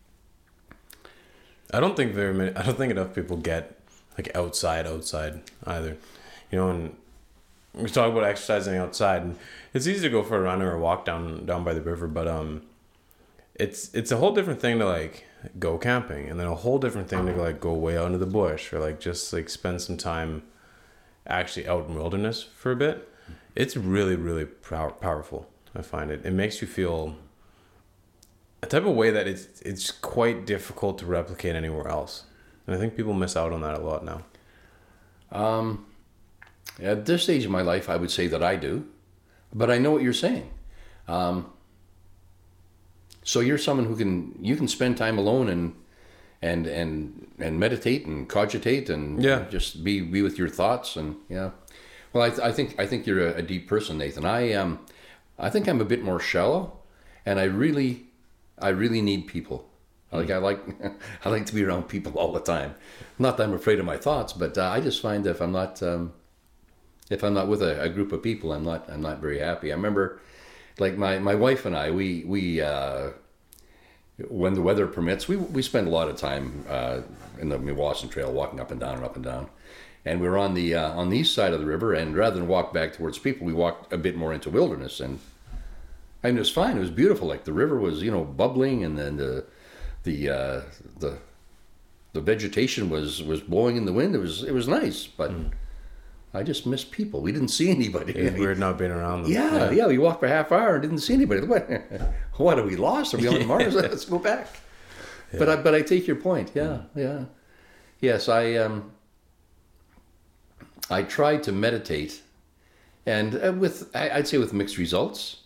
I don't think enough people get like outside either. You know, and we talk about exercising outside, and it's easy to go for a run or a walk down by the river, but it's a whole different thing to like go camping, and then a whole different thing to like go way out into the bush or like just like spend some time actually out in wilderness for a bit. It's really, really powerful. I find it makes you feel a type of way that it's quite difficult to replicate anywhere else, and I think people miss out on that a lot now. At this stage of my life, I would say that I do, but I know what you're saying. So you're someone who can spend time alone and meditate and cogitate and just be with your thoughts, and yeah. Well, I think you're a deep person, Nathan. I think I'm a bit more shallow, and I really need people. I like to be around people all the time. Not that I'm afraid of my thoughts, but I just find that if I'm not with a group of people, I'm not very happy. I remember, like my wife and I, we when the weather permits, we spend a lot of time in the Meewasin Trail, walking up and down. And we were on the east side of the river, and rather than walk back towards people, we walked a bit more into wilderness, and I mean, it was fine. It was beautiful. Like the river was, you know, bubbling, and then the vegetation was blowing in the wind. It was nice, but I just missed people. We didn't see anybody. It was weird not being around them. Yeah. We walked for a half hour and didn't see anybody. What are we lost? Are we on Mars? Let's go back. Yeah. But I take your point. Yeah. Yes, I tried to meditate, and I'd say with mixed results.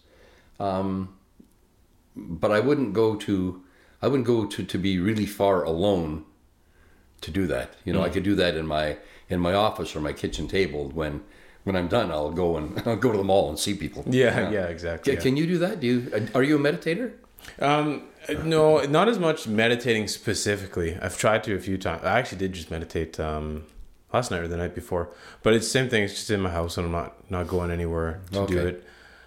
But I wouldn't go to be really far alone to do that. You know, I could do that in my office or my kitchen table. When I'm done, I'll go to the mall and see people. Yeah, exactly. Can you do that? Are you a meditator? No, not as much meditating specifically. I've tried to a few times. I actually did just meditate last night or the night before, but it's the same thing. It's just in my house, and I'm not going anywhere to do it.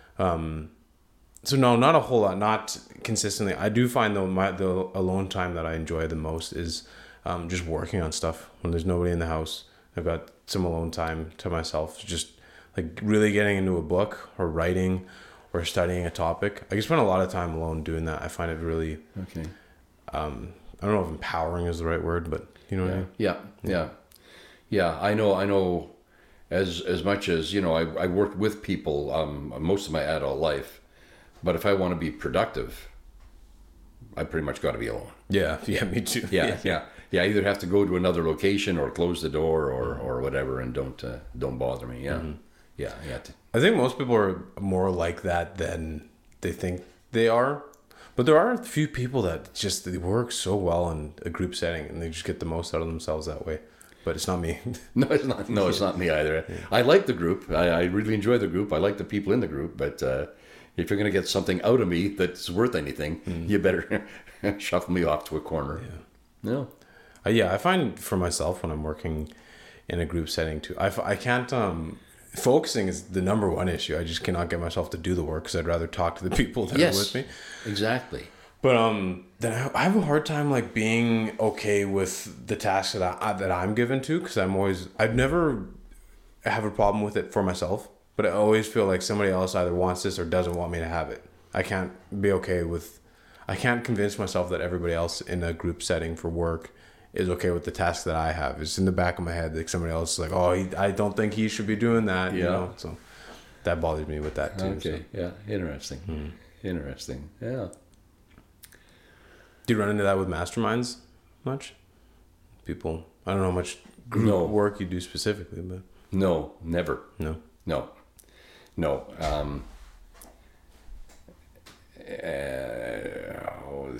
So no, not a whole lot, not consistently. I do find though the alone time that I enjoy the most is just working on stuff when there's nobody in the house. I've got some alone time to myself, just like really getting into a book or writing or studying a topic. I can spend a lot of time alone doing that. I find it really okay. I don't know if empowering is the right word, but you know what I mean? Yeah. I know. As much as, you know, I worked with people most of my adult life. But if I want to be productive, I pretty much got to be alone. Yeah, me too. Yeah. I either have to go to another location or close the door or whatever, and don't bother me. Yeah, yeah. I think most people are more like that than they think they are. But there are a few people that just they work so well in a group setting, and they just get the most out of themselves that way. But it's not me. No, it's not. No, it's not me either. Yeah. I like the group. I really enjoy the group. I like the people in the group, but. If you're going to get something out of me that's worth anything, you better shuffle me off to a corner. Yeah. I find for myself when I'm working in a group setting too, I can't, focusing is the number one issue. I just cannot get myself to do the work because I'd rather talk to the people that are with me. Exactly. But then I have a hard time like being okay with the tasks that I'm given to, because I've never have a problem with it for myself. But I always feel like somebody else either wants this or doesn't want me to have it. I can't convince myself that everybody else in a group setting for work is okay with the task that I have. It's in the back of my head, like somebody else is like, I don't think he should be doing that. You know, so that bothers me with that too. Okay, so. Yeah, interesting. Interesting, yeah. Do you run into that with masterminds much? People, I don't know how much group work you do specifically, but no, never. No.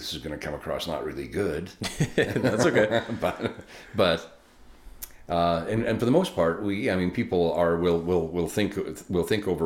this is going to come across not really good. That's okay. but and for the most part, people will think over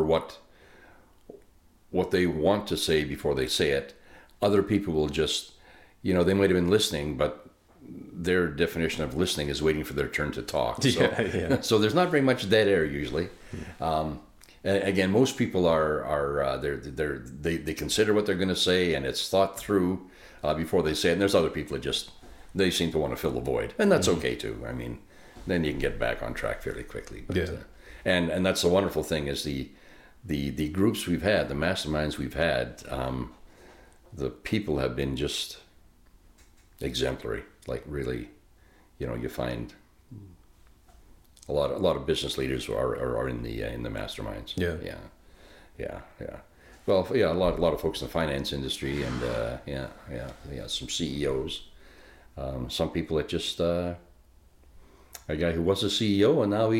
what they want to say before they say it. Other people will just, they might have been listening, but their definition of listening is waiting for their turn to talk. So, so there's not very much dead air usually. Again, most people they consider what they're going to say, and it's thought through before they say it. And there's other people that they seem to want to fill the void, and that's okay too. I mean, then you can get back on track fairly quickly. But, and that's the wonderful thing is the groups we've had, the masterminds we've had, the people have been just exemplary. Like really, you find a lot of business leaders who are in the masterminds. Yeah. Well, a lot of folks in the finance industry, and some CEOs, some people that just a guy who was a CEO and now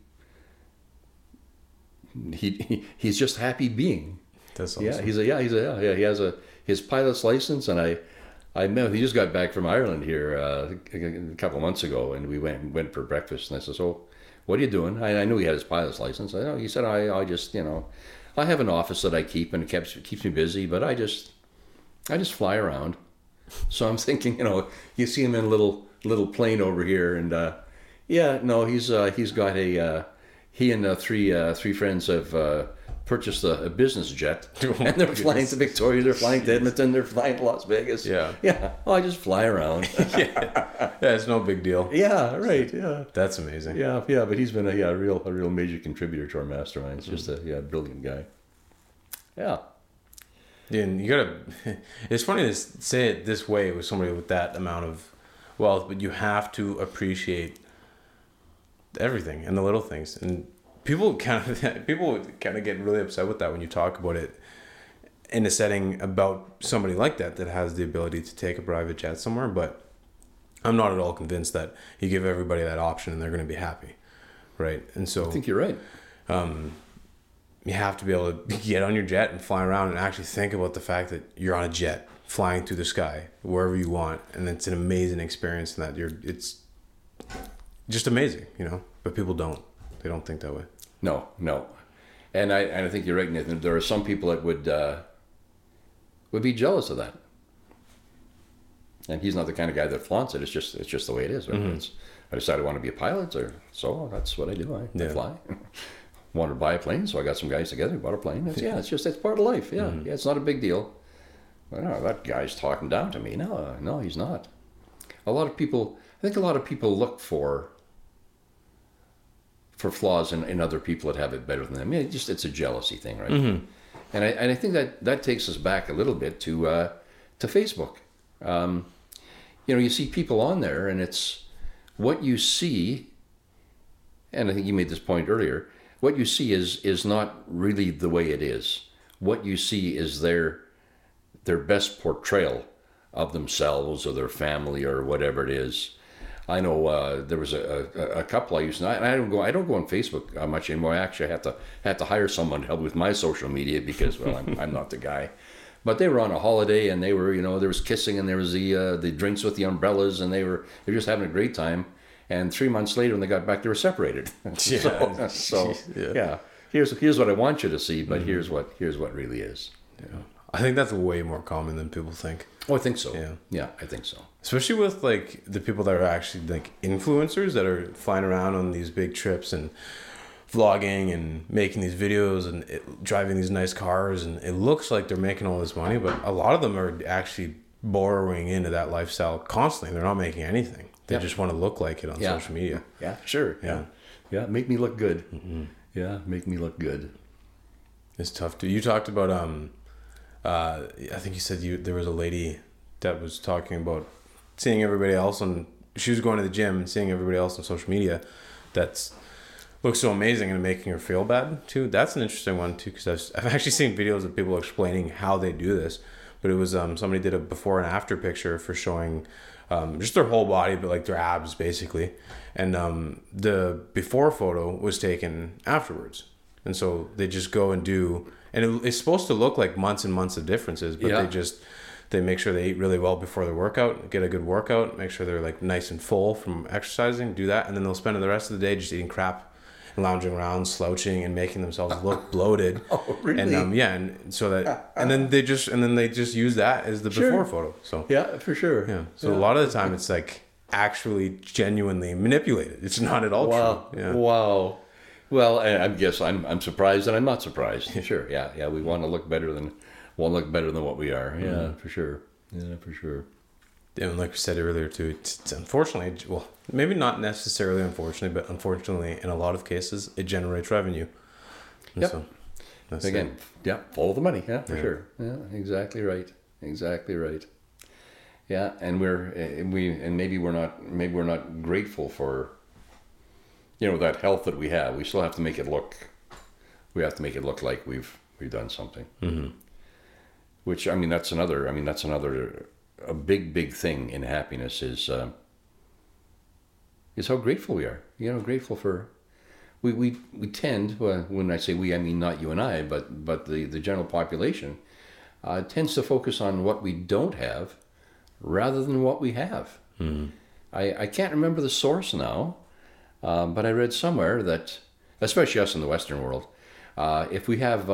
he's just happy being. That's awesome. He has his pilot's license, and I met him. He just got back from Ireland here a couple of months ago, and we went for breakfast. And I said, "So, what are you doing?" I knew he had his pilot's license. He said, "I just I have an office that I keep, and it keeps me busy, but I just fly around." So I'm thinking, you see him in a little plane over here, and he's got he and three friends have purchased a business jet, and they're flying to Victoria, they're flying to Edmonton, they're flying to Las Vegas. Yeah. Oh, I just fly around. Yeah, it's no big deal. Yeah, right. Yeah, that's amazing. Yeah. But he's been a real major contributor to our mastermind. It's just a brilliant guy. Yeah. Yeah, and you gotta. It's funny to say it this way with somebody with that amount of wealth, but you have to appreciate everything and the little things. And people kind of get really upset with that when you talk about it in a setting about somebody like that has the ability to take a private jet somewhere. But I'm not at all convinced that you give everybody that option and they're going to be happy, right? And so I think you're right. You have to be able to get on your jet and fly around and actually think about the fact that you're on a jet flying through the sky wherever you want, and it's an amazing experience. And that it's just amazing, But people don't. They don't think that way. No, and I think you're right, Nathan. There are some people that would be jealous of that, and he's not the kind of guy that flaunts it. It's just the way it is. Right? Mm-hmm. I decided I want to be a pilot, so that's what I do. I fly. Wanted to buy a plane, so I got some guys together, bought a plane. It's part of life. Yeah, mm-hmm. Yeah, it's not a big deal. Well, that guy's talking down to me. No, he's not. I think a lot of people look for flaws in other people that have it better than them. Yeah, it's a jealousy thing, right? Mm-hmm. And I think that takes us back a little bit to Facebook. You see people on there, and it's what you see. And I think you made this point earlier. What you see is not really the way it is. What you see is their best portrayal of themselves or their family or whatever it is. I know there was a couple I used to. I don't go on Facebook much anymore. I actually have to hire someone to help with my social media because I'm not the guy. But they were on a holiday and they were there was kissing and there was the drinks with the umbrellas and they were just having a great time. And 3 months later, when they got back, they were separated. So yeah. Here's what I want you to see, but here's what really is. Yeah. I think that's way more common than people think. Oh, I think so. Yeah, I think so. Especially with like the people that are actually like influencers that are flying around on these big trips and vlogging and making these videos and driving these nice cars, and it looks like they're making all this money, but a lot of them are actually borrowing into that lifestyle constantly. They're not making anything. They just want to look like it on social media. Yeah, sure. Yeah. Make me look good. Mm-hmm. Yeah, make me look good. It's tough to. You talked about I think you said there was a lady that was talking about seeing everybody else she was going to the gym and seeing everybody else on social media that's looks so amazing and making her feel bad too. That's an interesting one too, because I've actually seen videos of people explaining how they do this, but it was somebody did a before and after picture for showing just their whole body, but like their abs basically, and the before photo was taken afterwards, and so they just go and do, and it's supposed to look like months and months of differences, but they just They make sure they eat really well before their workout, get a good workout, make sure they're like nice and full from exercising, do that, and then they'll spend the rest of the day just eating crap and lounging around, slouching, and making themselves look bloated. Oh, really? And and so that, and then they just use that as the before photo. So Yeah, for sure. yeah, so a lot of the time it's like actually genuinely manipulated. It's not at all Wow. true. Yeah. Wow. Well, I guess I'm surprised and I'm not surprised. Sure. Yeah. We want to look better than what we are. Yeah, for sure. Yeah, for sure. Yeah, and like we said earlier too, it's unfortunately, well, maybe not necessarily unfortunately, but unfortunately, in a lot of cases, it generates revenue. And Yep. so that's Again, it. yeah, follow the money. Yeah, for sure. Yeah, exactly right. Exactly right. Yeah, and maybe we're not grateful for, that health that we have. We still have to make it look. We have to make it look like we've done something. Mm-hmm. Which that's another a big thing in happiness is how grateful we are. Grateful for. We tend, well, when I say we, I mean not you and I, but the general population tends to focus on what we don't have rather than what we have. Mm-hmm. I can't remember the source now, but I read somewhere that, especially us in the Western world, if we have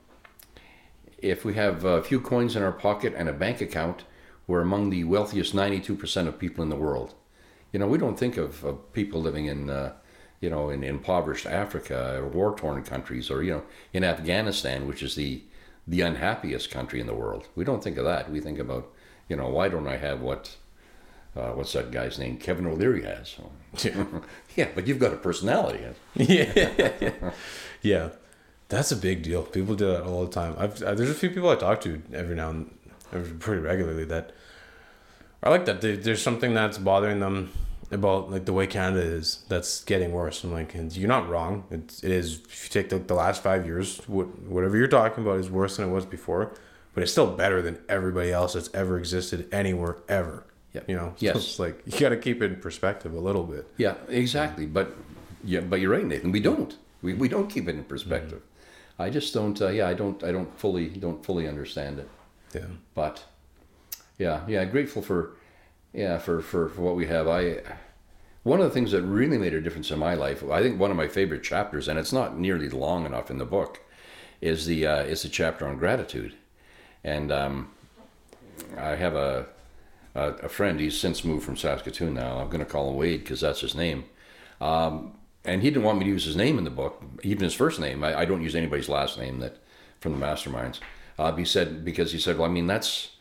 a few coins in our pocket and a bank account, we're among the wealthiest 92% of people in the world. We don't think of people living in in impoverished Africa or war-torn countries, or in Afghanistan, which is the unhappiest country in the world. We don't think of that. We think about why don't I have what's that guy's name? Kevin O'Leary has. Yeah, but you've got a personality. Yeah, that's a big deal. People do that all the time. There's a few people I talk to every now and pretty regularly that are like that. There's something that's bothering them about like the way Canada is that's getting worse. I'm like, and you're not wrong. It is. If you take the last 5 years, whatever you're talking about is worse than it was before, but it's still better than everybody else that's ever existed anywhere ever. Yeah. So it's like you got to keep it in perspective a little bit. Yeah, exactly. But you're right, Nathan. We don't keep it in perspective. Mm-hmm. I just don't. I don't fully understand it. Yeah. But grateful for what we have. One of the things that really made a difference in my life, I think one of my favorite chapters, and it's not nearly long enough in the book, is the chapter on gratitude. And I have a friend. He's since moved from Saskatoon now. I'm going to call him Wade because that's his name. And he didn't want me to use his name in the book, even his first name. I don't use anybody's last name from the masterminds. He said, well,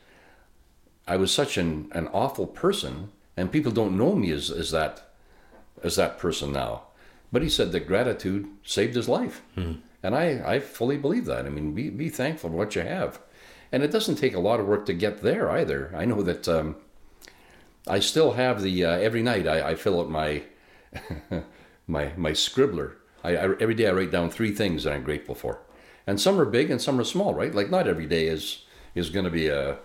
I was such an awful person, and people don't know me as that person now. But he said that gratitude saved his life. Mm-hmm. And I fully believe that. Be thankful for what you have. And it doesn't take a lot of work to get there either. I know that I still have every night I fill out my my scribbler. Every day I write down 3 things that I'm grateful for. And some are big and some are small, right? Like not every day is going to be a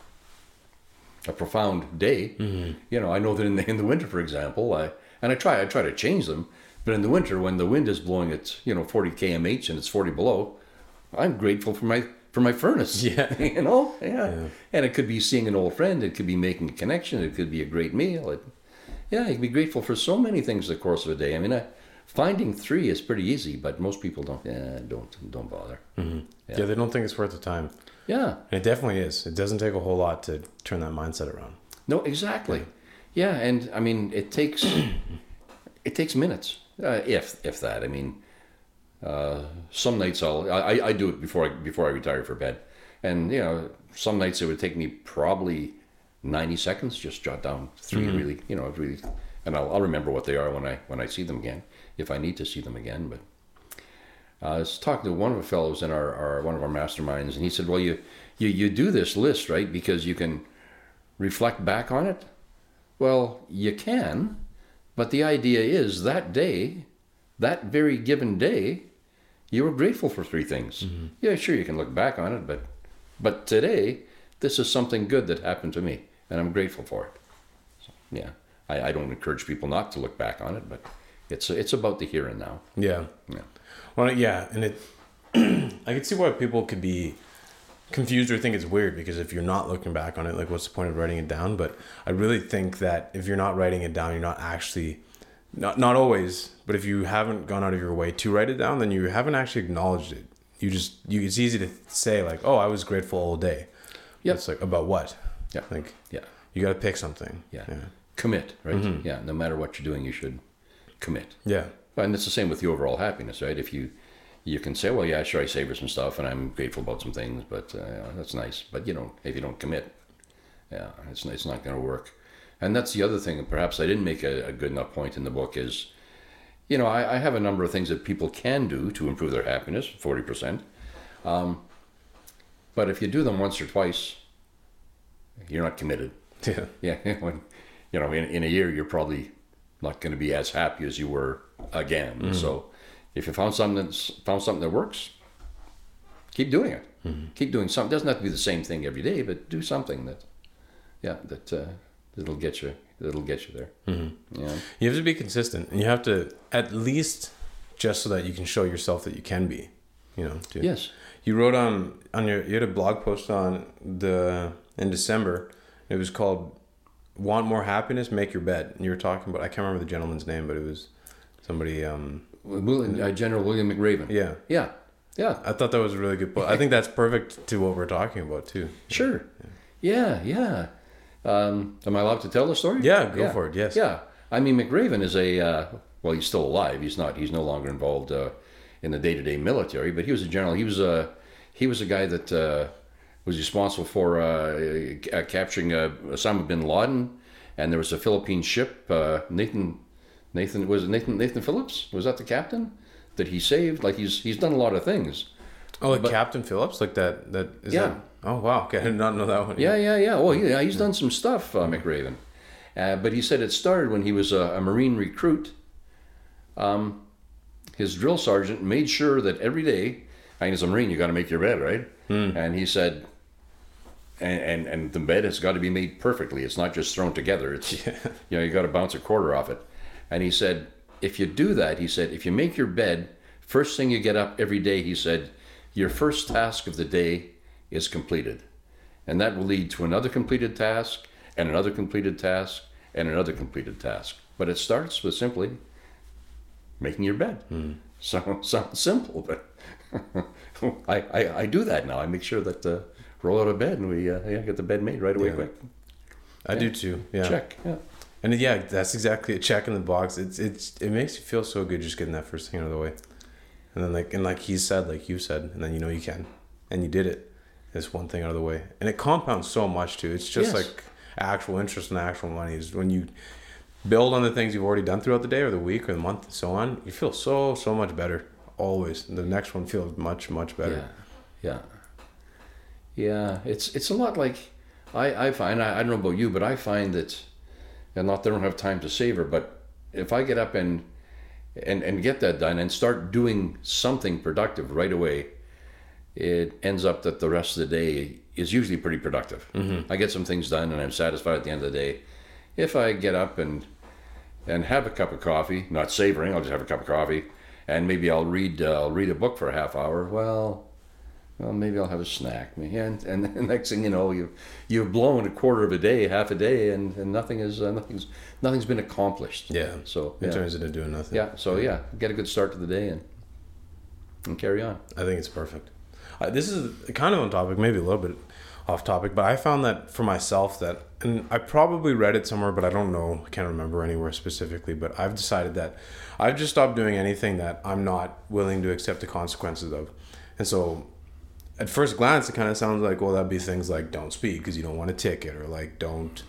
profound day. Mm-hmm. I know that in the winter, for example, I try to change them. But in the winter, when the wind is blowing at 40 kmh and it's 40 below, I'm grateful for my furnace. Yeah. Yeah. And it could be seeing an old friend. It could be making a connection. It could be a great meal. You can be grateful for so many things in the course of a day. Finding 3 is pretty easy, but most people don't bother. Mm-hmm. Yeah, they don't think it's worth the time. Yeah. And it definitely is. It doesn't take a whole lot to turn that mindset around. No, exactly. Yeah, and it takes minutes, if that. Some nights I do it before I retire for bed, and some nights it would take me probably 90 seconds, just jot down 3 really, and I'll remember what they are when I see them again, if I need to see them again. But I was talking to one of the fellows in our one of our masterminds, and he said, well, you do this list, right, because you can reflect back on it. Well, you can, but the idea is that day, that very given day, you were grateful for 3 things. Mm-hmm. Yeah, sure, you can look back on it, but today, this is something good that happened to me, and I'm grateful for it. So, yeah, I don't encourage people not to look back on it, but it's about the here and now. Yeah. Well, yeah, and it I can see why people could be confused or think it's weird, because if you're not looking back on it, like, what's the point of writing it down? But I really think that if you're not writing it down, you're not actually, not always, but if you haven't gone out of your way to write it down, then you haven't actually acknowledged it. It's easy to say, like, oh, I was grateful all day. Yep. It's like, about what? Yeah. Like, Yeah. you got to pick something. Yeah. Commit, right? Mm-hmm. Yeah. No matter what you're doing, you should commit. Yeah. And it's the same with the overall happiness, right? If you can say, well, yeah, sure, I savor some stuff and I'm grateful about some things, but that's nice. But if you don't commit, yeah, it's not going to work. And that's the other thing, and perhaps I didn't make a good enough point in the book is, I have a number of things that people can do to improve their happiness, 40%. But if you do them once or twice, you're not committed. Yeah. Yeah. When, in a year, you're probably not going to be as happy as you were again. Mm-hmm. So if you found something that works, keep doing it. Mm-hmm. Keep doing something. It doesn't have to be the same thing every day, but do something that'll get you there. Mm-hmm. Yeah. You have to be consistent, and you have to, at least, just so that you can show yourself that you can be, Yes. You wrote you had a blog post in December. It was called "Want More Happiness? Make Your Bed." And you were talking about, I can't remember the gentleman's name, but it was somebody. General William McRaven. Yeah. Yeah. Yeah. I thought that was a really good post. I think that's perfect to what we're talking about too. Sure. Yeah. Am I allowed to tell the story? Yeah, go for it. Yes. Yeah. I mean, McRaven is he's still alive. He's no longer involved in the day-to-day military, but he was a general. He was a guy that was responsible for capturing Osama bin Laden, and there was a Philippine ship. Nathan Phillips, was that the captain that he saved? Like he's done a lot of things. Oh, like Captain Phillips, like that is yeah. That, oh wow, okay, I did not know that one. Yeah. Well, he's done some stuff, McRaven. But he said it started when he was a Marine recruit. His drill sergeant made sure that every day, as a Marine, you got to make your bed, right? And he said, and the bed has got to be made perfectly. It's not just thrown together. It's you got to bounce a quarter off it. And he said, if you do that, he said, if you make your bed, first thing you get up every day, he said, your first task of the day is completed. And that will lead to another completed task, and another completed task, and another completed task. But it starts with simply making your bed. Sounds simple, but I do that now. I make sure that roll out of bed and we get the bed made right away quick. I do too. Yeah. Check. Yeah. And that's exactly a check in the box. It makes you feel so good just getting that first thing out of the way. And then like he said, like you said, and then you can. And you did it. It's one thing out of the way. And it compounds so much too. It's just like actual interest and actual money is when you build on the things you've already done throughout the day or the week or the month and so on, you feel so much better always. And the next one feels much better. Yeah. It's a lot like I find, I don't know about you, but I find that, and not that I don't have time to savor, but if I get up and get that done and start doing something productive right away, it ends up that the rest of the day is usually pretty productive. Mm-hmm. I get some things done and I'm satisfied at the end of the day. If I get up and have a cup of coffee, not savoring, I'll just have a cup of coffee, and maybe I'll read a book for a half hour. Well, maybe I'll have a snack. And the next thing you know, you've blown a quarter of a day, half a day, and nothing's been accomplished. Yeah. So it turns into doing nothing. Yeah. So get a good start to the day and carry on. I think it's perfect. This is kind of on topic, maybe a little bit off topic, but I found that for myself and I probably read it somewhere, but I don't know, I can't remember anywhere specifically, but I've decided that I've just stopped doing anything that I'm not willing to accept the consequences of. And so at first glance, it kind of sounds like, well, that'd be things like don't speak because you don't want a ticket, or like don't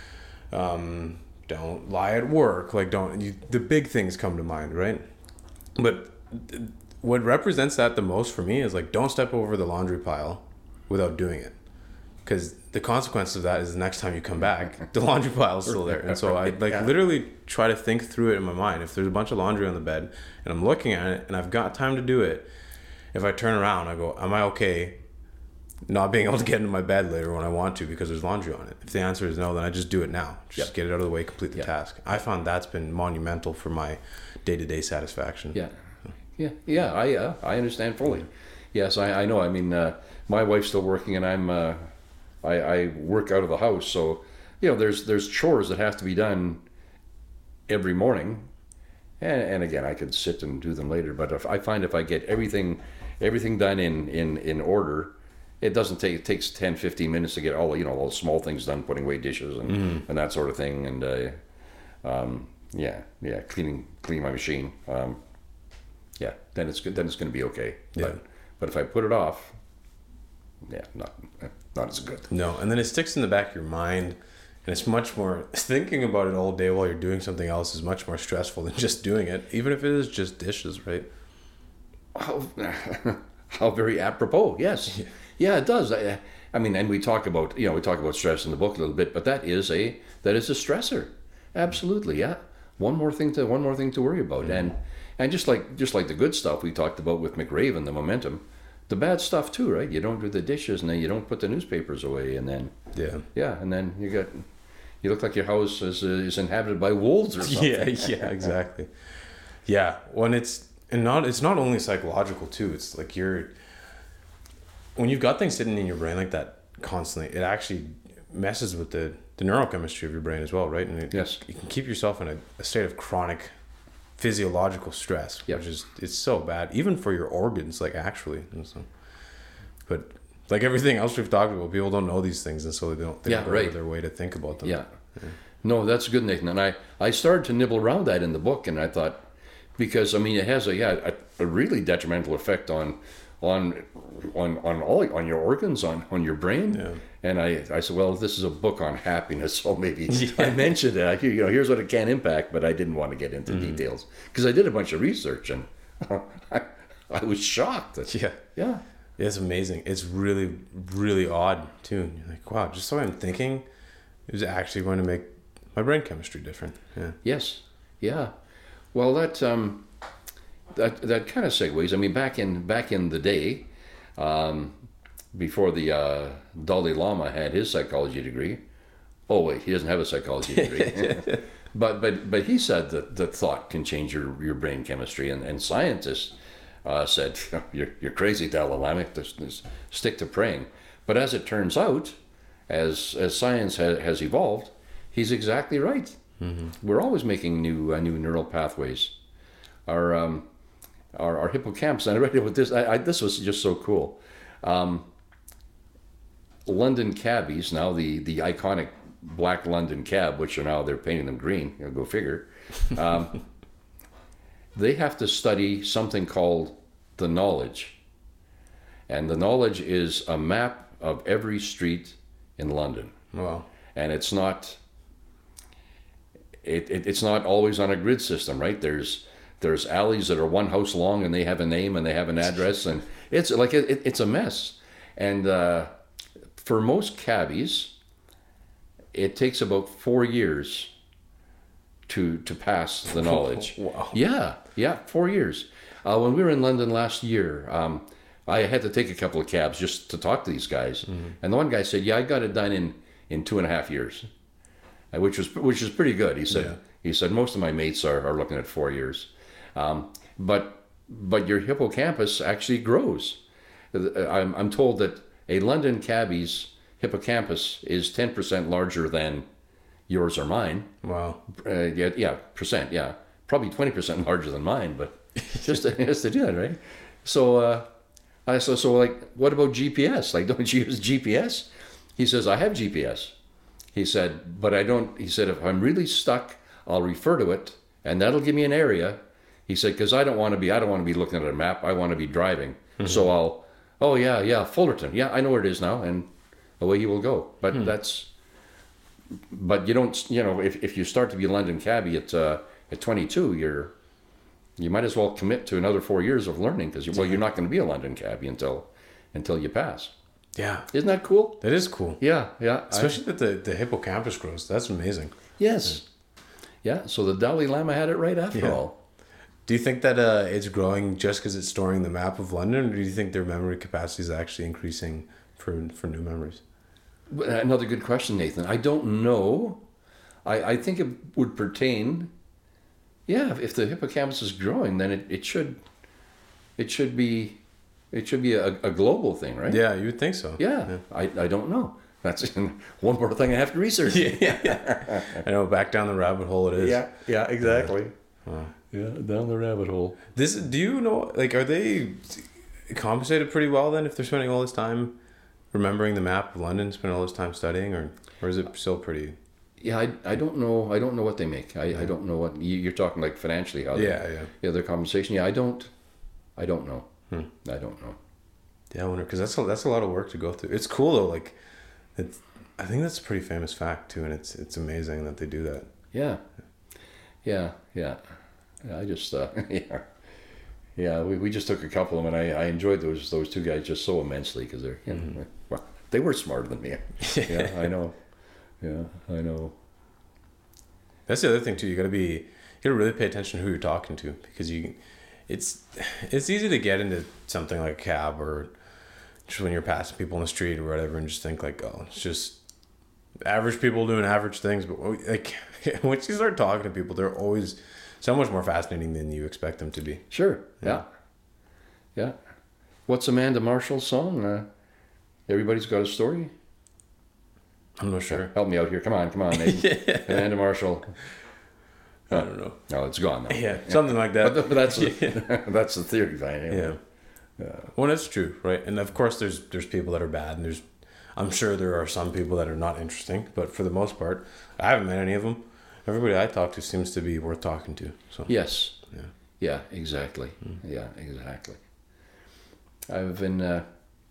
lie at work, like the big things come to mind, right? But what represents that the most for me is like, don't step over the laundry pile without doing it. Because the consequence of that is the next time you come back, the laundry pile is still there. And so I literally try to think through it in my mind. If there's a bunch of laundry on the bed and I'm looking at it and I've got time to do it, if I turn around, I go, am I okay not being able to get into my bed later when I want to because there's laundry on it? If the answer is no, then I just do it now. Just get it out of the way, complete the task. I found that's been monumental for my day-to-day satisfaction. I understand fully. Yes, I know. I mean, my wife's still working, and I work out of the house, so there's chores that have to be done every morning, and again, I could sit and do them later. But I find if I get everything done in order, it doesn't take it takes 10, 15 minutes to get all the small things done, putting away dishes and that sort of thing, and cleaning my machine. Then it's good. Then it's going to be okay. Yeah. But if I put it off, not as good. No, and then it sticks in the back of your mind, and it's much more, thinking about it all day while you're doing something else is much more stressful than just doing it, even if it is just dishes, right? How very apropos. Yes. Yeah, it does. I mean, and we talk about stress in the book a little bit, but that is a stressor. Absolutely. Yeah. One more thing to worry about. Mm-hmm. And just like the good stuff we talked about with McRaven, the momentum, the bad stuff too, right? You don't do the dishes, and then you don't put the newspapers away, and then and then you look like your house is inhabited by wolves or something. Yeah, exactly. Yeah, when it's not only psychological too. It's like when you've got things sitting in your brain like that constantly, it actually messes with the neurochemistry of your brain as well, right? And Yes, you can keep yourself in a state of chronic physiological stress, which is, it's so bad, even for your organs, like actually. And so, but like everything else we've talked about, people don't know these things, and so they don't go out of their way to think about them. Yeah. No, that's good, Nathan. And I started to nibble around that in the book, and I thought, because I mean, it has a really detrimental effect on your organs, on your brain. Yeah. And I said, well, this is a book on happiness, so maybe I mentioned it. Here's what it can impact, but I didn't want to get into details because I did a bunch of research, and I was shocked. Yeah. It's amazing. It's really, really odd too. You're like, wow, just so I'm thinking is actually going to make my brain chemistry different. Yeah. Yes. Yeah. Well, that kind of segues. I mean, back in the day, before the Dalai Lama had his psychology degree. Oh wait, he doesn't have a psychology degree. but he said that thought can change your brain chemistry, and scientists said you're crazy, Dalai Lama. Just stick to praying. But as it turns out, as science has evolved, he's exactly right. Mm-hmm. We're always making new neural pathways. Our hippocampus. And I read about this. This was just so cool. London cabbies, now the iconic black London cab, which they're painting them green. Go figure. They have to study something called the knowledge, and the knowledge is a map of every street in London. Wow. And it's not. It's not always on a grid system, right? There's alleys that are one house long, and they have a name and they have an address, and it's like it's a mess. And for most cabbies, it takes about 4 years to pass the knowledge. Wow. Yeah, 4 years. When we were in London last year, I had to take a couple of cabs just to talk to these guys, and the one guy said, "Yeah, I got it done in 2.5 years." Which is pretty good. He said most of my mates are looking at 4 years, but your hippocampus actually grows. I'm told that a London cabbie's hippocampus is 10% larger than yours or mine. Wow. Percent. Yeah, probably 20% larger than mine, but just to do that, right? So I said, so like, what about GPS? Like, don't you use GPS? He says, I have GPS. He said, but I don't. He said, if I'm really stuck, I'll refer to it, and that'll give me an area. He said, because I don't want to be looking at a map. I want to be driving. Mm-hmm. So Fullerton. Yeah, I know where it is now, and away you will go. But but you don't. If you start to be a London cabbie at 22, you might as well commit to another 4 years of learning because you're not going to be a London cabbie until you pass. Yeah. Isn't that cool? That is cool. Yeah. Especially that the hippocampus grows. That's amazing. Yes. Yeah. So the Dalai Lama had it right after all. Do you think that it's growing just because it's storing the map of London, or do you think their memory capacity is actually increasing for new memories? Another good question, Nathan. I don't know. I think it would pertain. Yeah, if the hippocampus is growing, then it should be It should be a global thing, right? Yeah, you would think so. Yeah. I don't know. That's one more thing I have to research. Yeah. I know, back down the rabbit hole it is. Yeah, exactly. Wow. Yeah, down the rabbit hole. Do you know, like, are they compensated pretty well then if they're spending all this time remembering the map of London, spending all this time studying, or is it still pretty? Yeah, I don't know. I don't know what they make. I don't know what you're talking like financially. How Yeah. Their compensation. Yeah, I don't know. I don't know. Yeah, I wonder, because that's a lot of work to go through. It's cool though. Like, I think that's a pretty famous fact too, and it's amazing that they do that. Yeah. I just we just took a couple of them, and I enjoyed those two guys just so immensely because they're well, they were smarter than me. Yeah, I know. Yeah, I know. That's the other thing too. You gotta really pay attention to who you're talking to, because it's easy to get into something like a cab or just when you're passing people on the street or whatever and just think like, oh, it's just average people doing average things. But like once you start talking to people, they're always so much more fascinating than you expect them to be. Sure. Yeah. What's Amanda Marshall's song? Everybody's Got a Story. I'm not sure. Help me out here. Come on, Nathan. Amanda Marshall. I don't know. No, it's gone now. Yeah, something like that. But that's that's the theory behind it. Yeah. Well, that's true, right? And of course, there's people that are bad, and I'm sure there are some people that are not interesting, but for the most part, I haven't met any of them. Everybody I talk to seems to be worth talking to. So yes. Yeah. Exactly. Yeah, exactly. I've been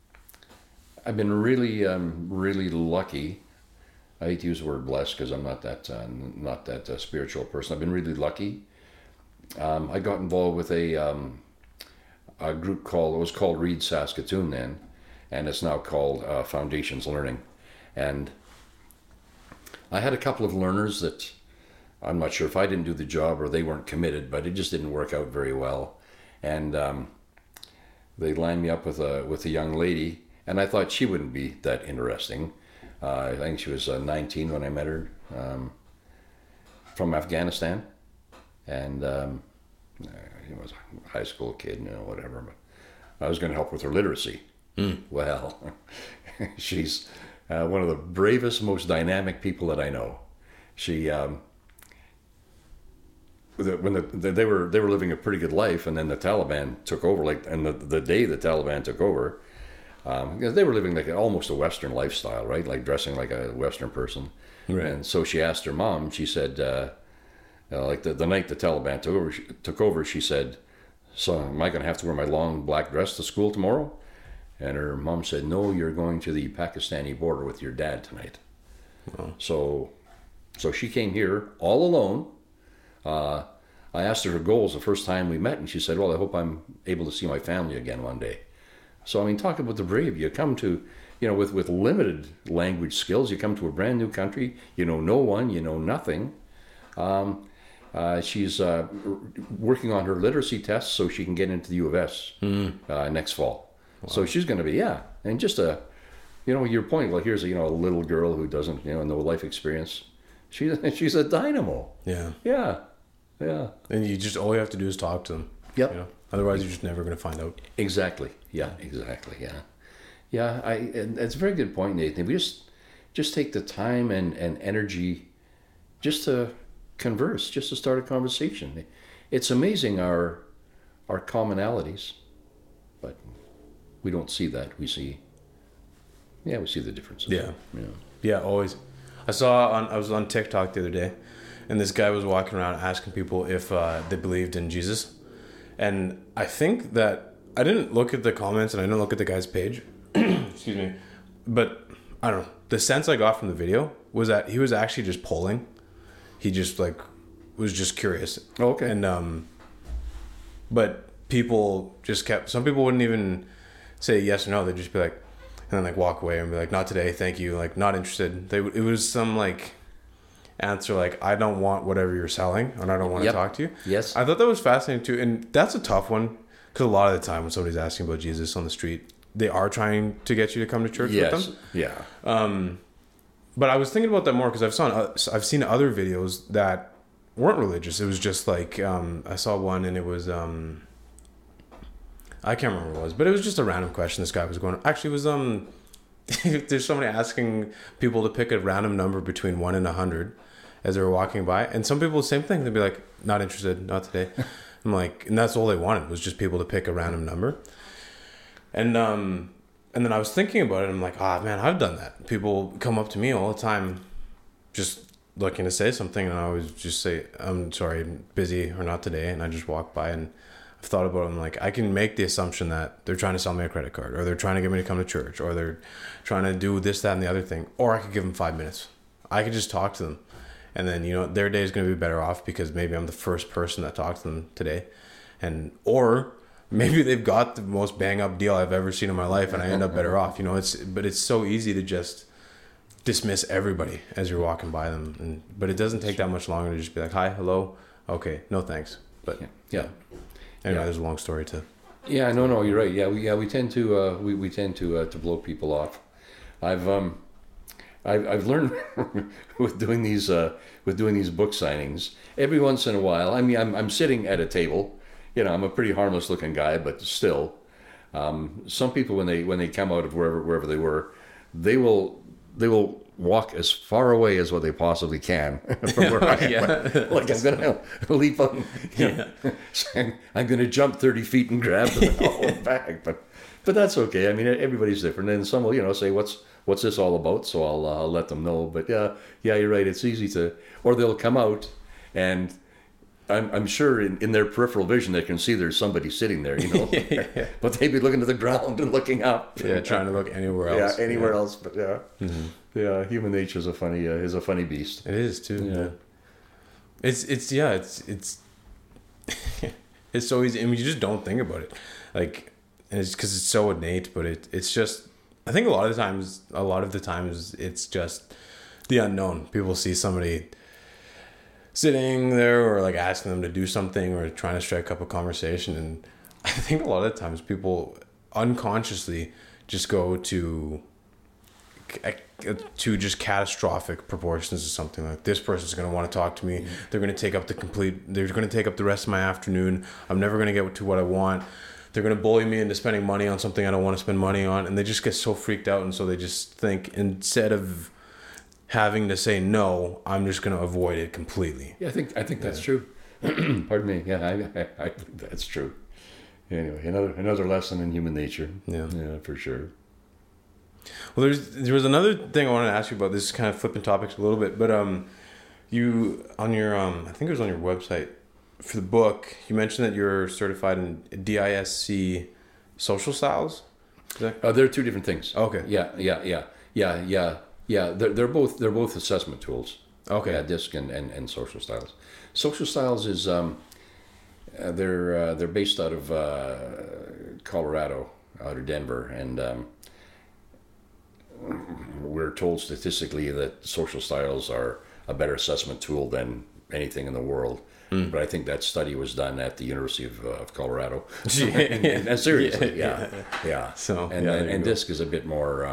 really really lucky. I hate to use the word blessed because I'm not that spiritual person. I've been really lucky. I got involved with a group called Read Saskatoon then, and it's now called Foundations Learning. And I had a couple of learners that I'm not sure if I didn't do the job or they weren't committed, but it just didn't work out very well. And they lined me up with a young lady, and I thought she wouldn't be that interesting. I think she was 19 when I met her, from Afghanistan, and he was a high school kid, whatever. But I was going to help with her literacy. Well, she's one of the bravest, most dynamic people that I know. She, when they were living a pretty good life, and then the Taliban took over. And the day the Taliban took over. They were living like almost a Western lifestyle, right? Like dressing like a Western person. Right. And so she asked her mom, she said, like the night the Taliban took over, she said, so am I going to have to wear my long black dress to school tomorrow? And her mom said, no, you're going to the Pakistani border with your dad tonight. Oh. So she came here all alone. I asked her goals the first time we met, and she said, well, I hope I'm able to see my family again one day. So, I mean, talk about the brave. You come to, with limited language skills, you come to a brand new country, you know no one, you know nothing. She's working on her literacy tests so she can get into the U of S next fall. Wow. So she's going to be, and just your point, well, here's a little girl who doesn't, no life experience. She's a dynamo. Yeah. And all you have to do is talk to them. Yep. Otherwise, you're just never going to find out. Exactly. Yeah. And it's a very good point, Nathan. We just take the time and energy just to converse, just to start a conversation. It's amazing our commonalities, but we don't see that. We see the differences. Yeah. Always. I was on TikTok the other day, and this guy was walking around asking people if they believed in Jesus. And I think that I didn't look at the comments and I didn't look at the guy's page. Excuse me. But I don't know. The sense I got from the video was that he was actually just polling. He just was just curious. Oh, okay. And but people just some people wouldn't even say yes or no. They'd just be like, and then walk away and be like, not today, thank you, not interested. It was some answer I don't want whatever you're selling, and I don't want to talk to you. Yes. I thought that was fascinating too, and that's a tough one because a lot of the time when somebody's asking about Jesus on the street, they are trying to get you to come to church with them. Yeah. But I was thinking about that more because I've seen other videos that weren't religious. It was just I saw one and it was I can't remember what it was, but it was just a random question this guy was going. Actually, it was there's somebody asking people to pick a random number between 1 and 100 as they were walking by, and some people same thing. They'd be like, "Not interested, not today." I'm like, and that's all they wanted was just people to pick a random number. And then I was thinking about it. I'm like, man, I've done that. People come up to me all the time, just looking to say something, and I always just say, "I'm sorry, I'm busy or not today," and I just walk by. And I've thought about it. I'm like, I can make the assumption that they're trying to sell me a credit card, or they're trying to get me to come to church, or they're trying to do this, that, and the other thing. Or I could give them 5 minutes. I could just talk to them. And then, their day is going to be better off because maybe I'm the first person that talked to them today. Or maybe they've got the most bang up deal I've ever seen in my life and I end up better off. But it's so easy to just dismiss everybody as you're walking by them. But it doesn't take that much longer to just be like, "Hi, hello. Okay, no thanks." But yeah. Anyway, there's a long story too. Yeah, no, you're right. Yeah, we tend to we tend to blow people off. I've learned with doing these book signings. Every once in a while, I mean, I'm sitting at a table. I'm a pretty harmless looking guy, but still, some people when they come out of wherever they were, they will walk as far away as what they possibly can from where I am. Like I'm gonna leap on, I'm gonna jump 30 feet and grab them and haul them back. But that's okay. I mean, everybody's different, and some will say what's this all about? So I'll let them know. But yeah, you're right. It's easy to, or they'll come out, and I'm sure in their peripheral vision they can see there's somebody sitting there, but they'd be looking to the ground and looking up. Yeah, trying to look anywhere else. Yeah, anywhere else. But yeah, human nature is a funny beast. It is too. Yeah, it's it's so easy. I mean, you just don't think about it, like, and it's because it's so innate. But it's just, I think a lot of the times it's just the unknown. People see somebody sitting there or like asking them to do something or trying to strike up a conversation, and I think a lot of the times people unconsciously just go to just catastrophic proportions of something. Like, this person's going to want to talk to me. They're going to take up the rest of my afternoon. I'm never going to get to what I want. They're going to bully me into spending money on something I don't want to spend money on, and they just get so freaked out, and so they just think, instead of having to say no, I'm just going to avoid it completely. Yeah, I think that's true. Pardon me. Yeah, I think that's true. Anyway, another lesson in human nature. Yeah, for sure. Well, there was another thing I wanted to ask you about. This is kind of flipping topics a little bit, but you on your I think it was on your website for the book, you mentioned that you're certified in DISC social styles. They're two different things. Okay. Yeah. They're both assessment tools. Okay. Yeah, DISC and social styles. Social styles is they're based out of Colorado, out of Denver, and we're told statistically that social styles are a better assessment tool than anything in the world. But I think that study was done at the University of Colorado. And seriously, yeah. So and DISC is a bit more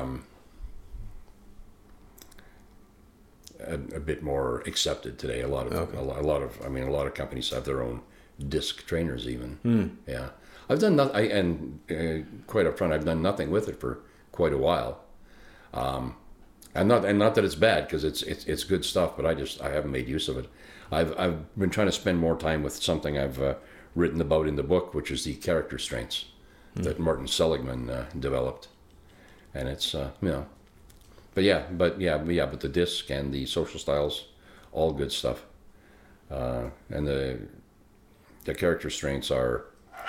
a bit more accepted today. A lot of companies have their own DISC trainers even. Yeah, I've done nothing. Quite upfront, I've done nothing with it for quite a while. And not that it's bad, because it's good stuff, but I haven't made use of it. I've been trying to spend more time with something I've written about in the book, which is the character strengths that Martin Seligman developed, and it's but the DISC and the social styles, all good stuff, and the character strengths are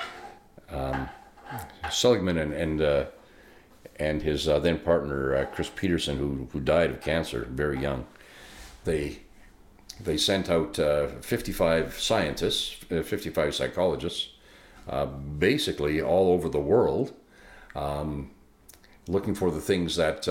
Seligman and his then partner Chris Peterson, who died of cancer very young. They sent out 55 scientists, 55 psychologists, basically all over the world, looking for the things that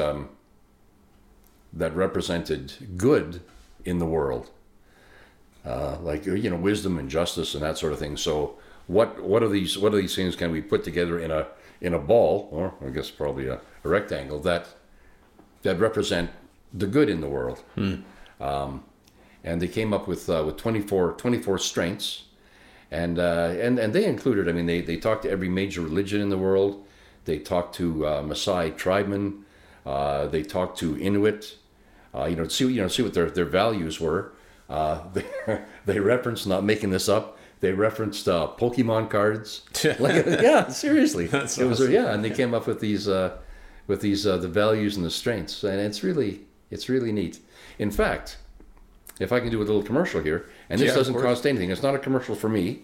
represented good in the world, like wisdom and justice and that sort of thing. So what are these things can we put together in a ball, or I guess probably a rectangle, that represent the good in the world? And they came up with 24 strengths, and they included. I mean, they talked to every major religion in the world. They talked to Maasai tribemen. They talked to Inuit. See what their values were. They referenced, not making this up, they referenced Pokemon cards. Yeah, seriously. That's it was awesome. and they came up with these the values and the strengths, and it's really neat. In fact, if I can do a little commercial here, and this Yeah, of doesn't course. cost anything, it's not a commercial for me.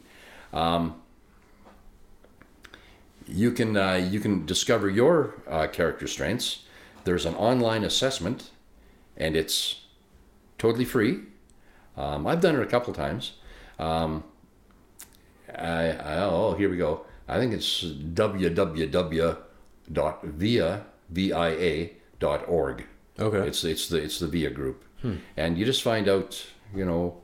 You can discover your character strengths. There's an online assessment, and it's totally free. I've done it a couple times. Here we go. I think it's www.via.org. Okay. It's the VIA group, and you just find out a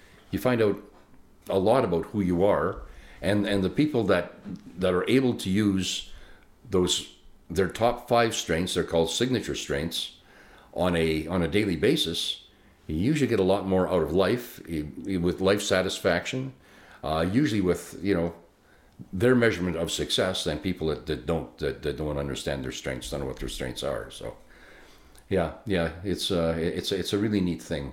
lot about who you are, and the people that are able to use their top 5 strengths. They're called signature strengths on a daily basis. You usually get a lot more out of life with life satisfaction. Usually with their measurement of success than people that don't understand their strengths, don't know what their strengths are. So yeah, it's a really neat thing.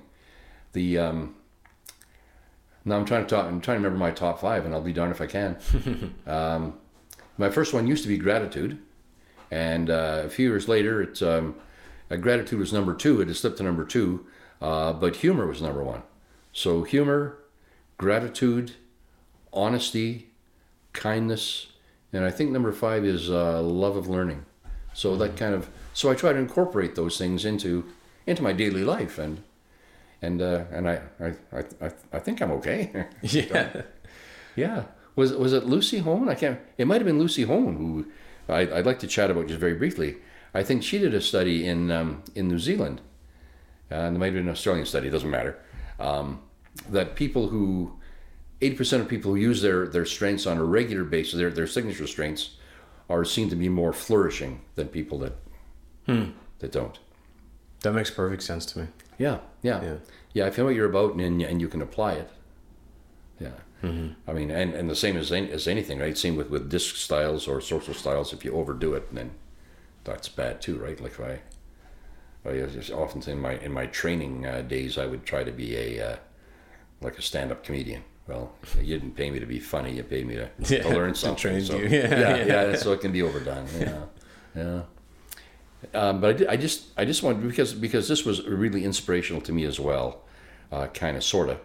Now I'm trying to remember my top 5, and I'll be darned if I can. My first one used to be gratitude, and a few years later, gratitude was number 2. It has slipped to number 2, but humor was number 1. So humor, gratitude, honesty, kindness, and I think number 5 is love of learning. So that so I try to incorporate those things into my daily life, and I think I'm okay. Yeah. Yeah. Was it Lucy Hone? It might have been Lucy Hone who I'd like to chat about just very briefly. I think she did a study in New Zealand, and it might have been an Australian study. It doesn't matter. That 80% of people who use their strengths on a regular basis, their signature strengths, are seen to be more flourishing than people that don't. That makes perfect sense to me. Yeah. If you know what you're about and you can apply it. Yeah. Mm-hmm. I mean, and the same as anything, right? Same with disc styles or social styles. If you overdo it, then that's bad too, right? Like I just often in my training days, I would try to be like a stand-up comedian. Well, you didn't pay me to be funny; you paid me to learn something. Train So, you. Yeah. So it can be overdone. Yeah. But I just wanted, because this was really inspirational to me as well, kind of sorta.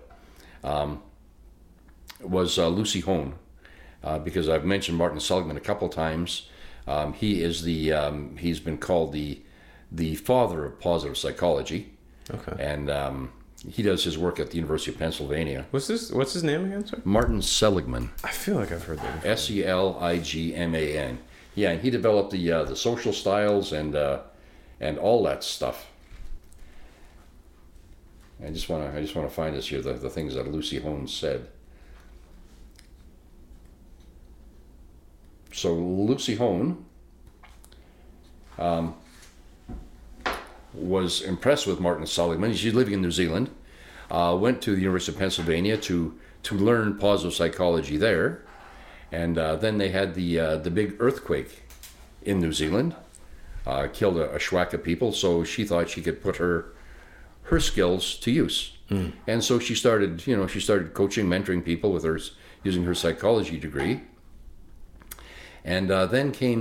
Was Lucy Hone, because I've mentioned Martin Seligman a couple times. He is he's been called the father of positive psychology. Okay. And he does his work at the University of Pennsylvania. What's his name again, sir? Martin Seligman. I feel like I've heard that before. Seligman. Yeah, and he developed the social styles and all that stuff. I just want to find this here, the things that Lucy Hone said. So Lucy Hone was impressed with Martin Seligman. She's living in New Zealand. Went to the University of Pennsylvania to learn positive psychology there, and then they had the big earthquake in New Zealand, killed a schwack of people. So she thought she could put her skills to use, and so she started coaching, mentoring people with using her psychology degree. And then came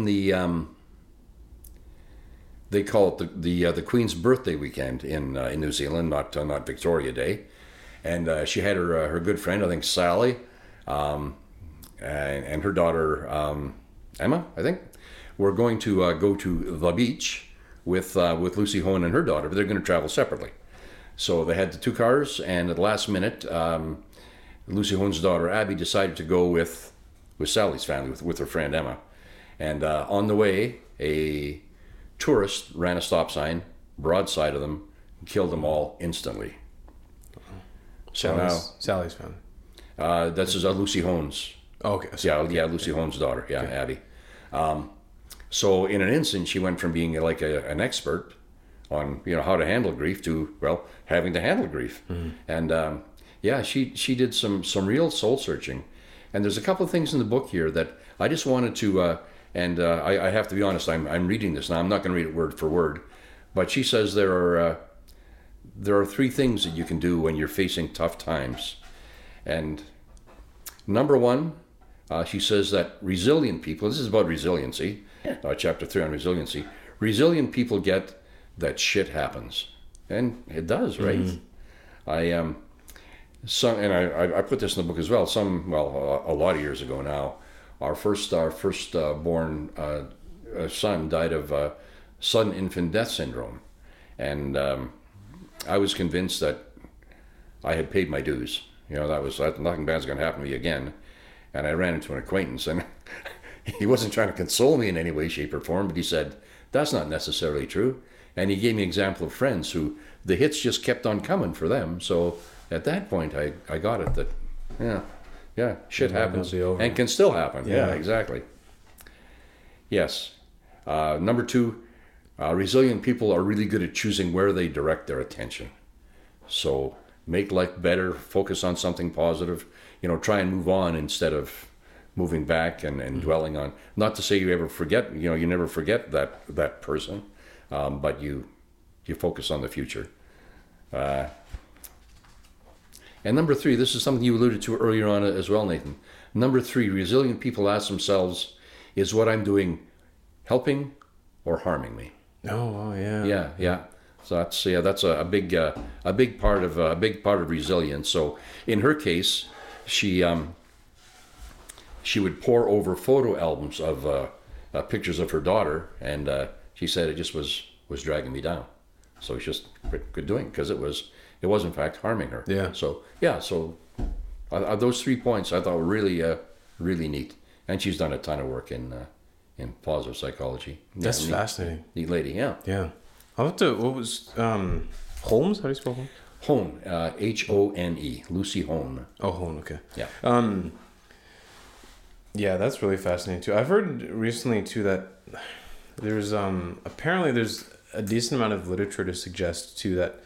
they call it the Queen's birthday weekend in New Zealand, not Victoria Day, and she had her good friend, I think Sally, and her daughter Emma, I think, were going to go to the beach with Lucy Hone and her daughter, but they're going to travel separately. So they had the 2 cars, and at the last minute, Lucy Hone's daughter Abby decided to go with Sally's family, with her friend Emma. And on the way, a tourist ran a stop sign broadside of them and killed them all instantly. Sally's family. That's Lucy Hone's. Oh, okay. Yeah, Lucy Hone's daughter. Yeah, okay. Abby. So in an instant, she went from being like an expert on how to handle grief to having to handle grief. Mm-hmm. And she did some real soul searching. And there's a couple of things in the book here that I just wanted to, I have to be honest, I'm reading this now. I'm not going to read it word for word, but she says there are three things that you can do when you're facing tough times. And number one, she says that resilient people, this is about resiliency, chapter 3 on resiliency, resilient people get that shit happens. And it does, right? Mm-hmm. I put this in the book as well. A lot of years ago now, our first born son died of sudden infant death syndrome, and I was convinced that I had paid my dues. Nothing bad's going to happen to me again. And I ran into an acquaintance, and he wasn't trying to console me in any way, shape, or form, but he said, "That's not necessarily true." And he gave me an example of friends who the hits just kept on coming for them. So at that point, I got it that, shit happens and can still happen. Yeah, exactly. Yes. Number two, resilient people are really good at choosing where they direct their attention. So make life better, focus on something positive, try and move on instead of moving back and dwelling on, not to say you ever forget, you never forget that person, but you focus on the future. And number three, this is something you alluded to earlier on as well, Nathan. Number three, resilient people ask themselves, is what I'm doing helping or harming me? Oh, yeah. Yeah. So that's a big part of resilience. So in her case, she would pore over photo albums of pictures of her daughter, and she said it just was dragging me down. So it's just good doing, because it was in fact harming her. Yeah. So those 3 points I thought were really neat, and she's done a ton of work in positive psychology. That's fascinating. Neat lady. Yeah. Yeah. I'll have to. What was Holmes? How do you spell Holmes? Hone, Hone, Lucy Hone. Oh, Hone. Okay. Yeah. Yeah, that's really fascinating too. I've heard recently too that there's apparently there's a decent amount of literature to suggest too that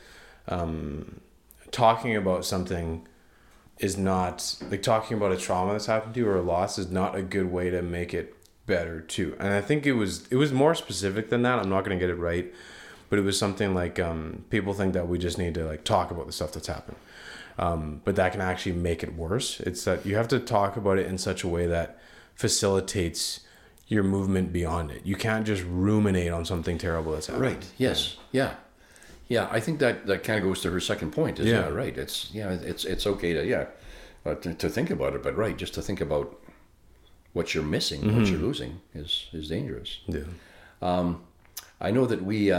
talking about something is not, like, talking about a trauma that's happened to you or a loss is not a good way to make it better too. And I think it was more specific than that. I'm not going to get it right, but it was something like people think that we just need to like talk about the stuff that's happened, but that can actually make it worse. It's that you have to talk about it in such a way that facilitates your movement beyond it. You can't just ruminate on something terrible that's happened. Right. Yes. Yeah. I think that kind of goes to her second point. Isn't it? Right. It's okay to think about it, but right, just to think about what you're missing, what you're losing is dangerous. Yeah. I know that we,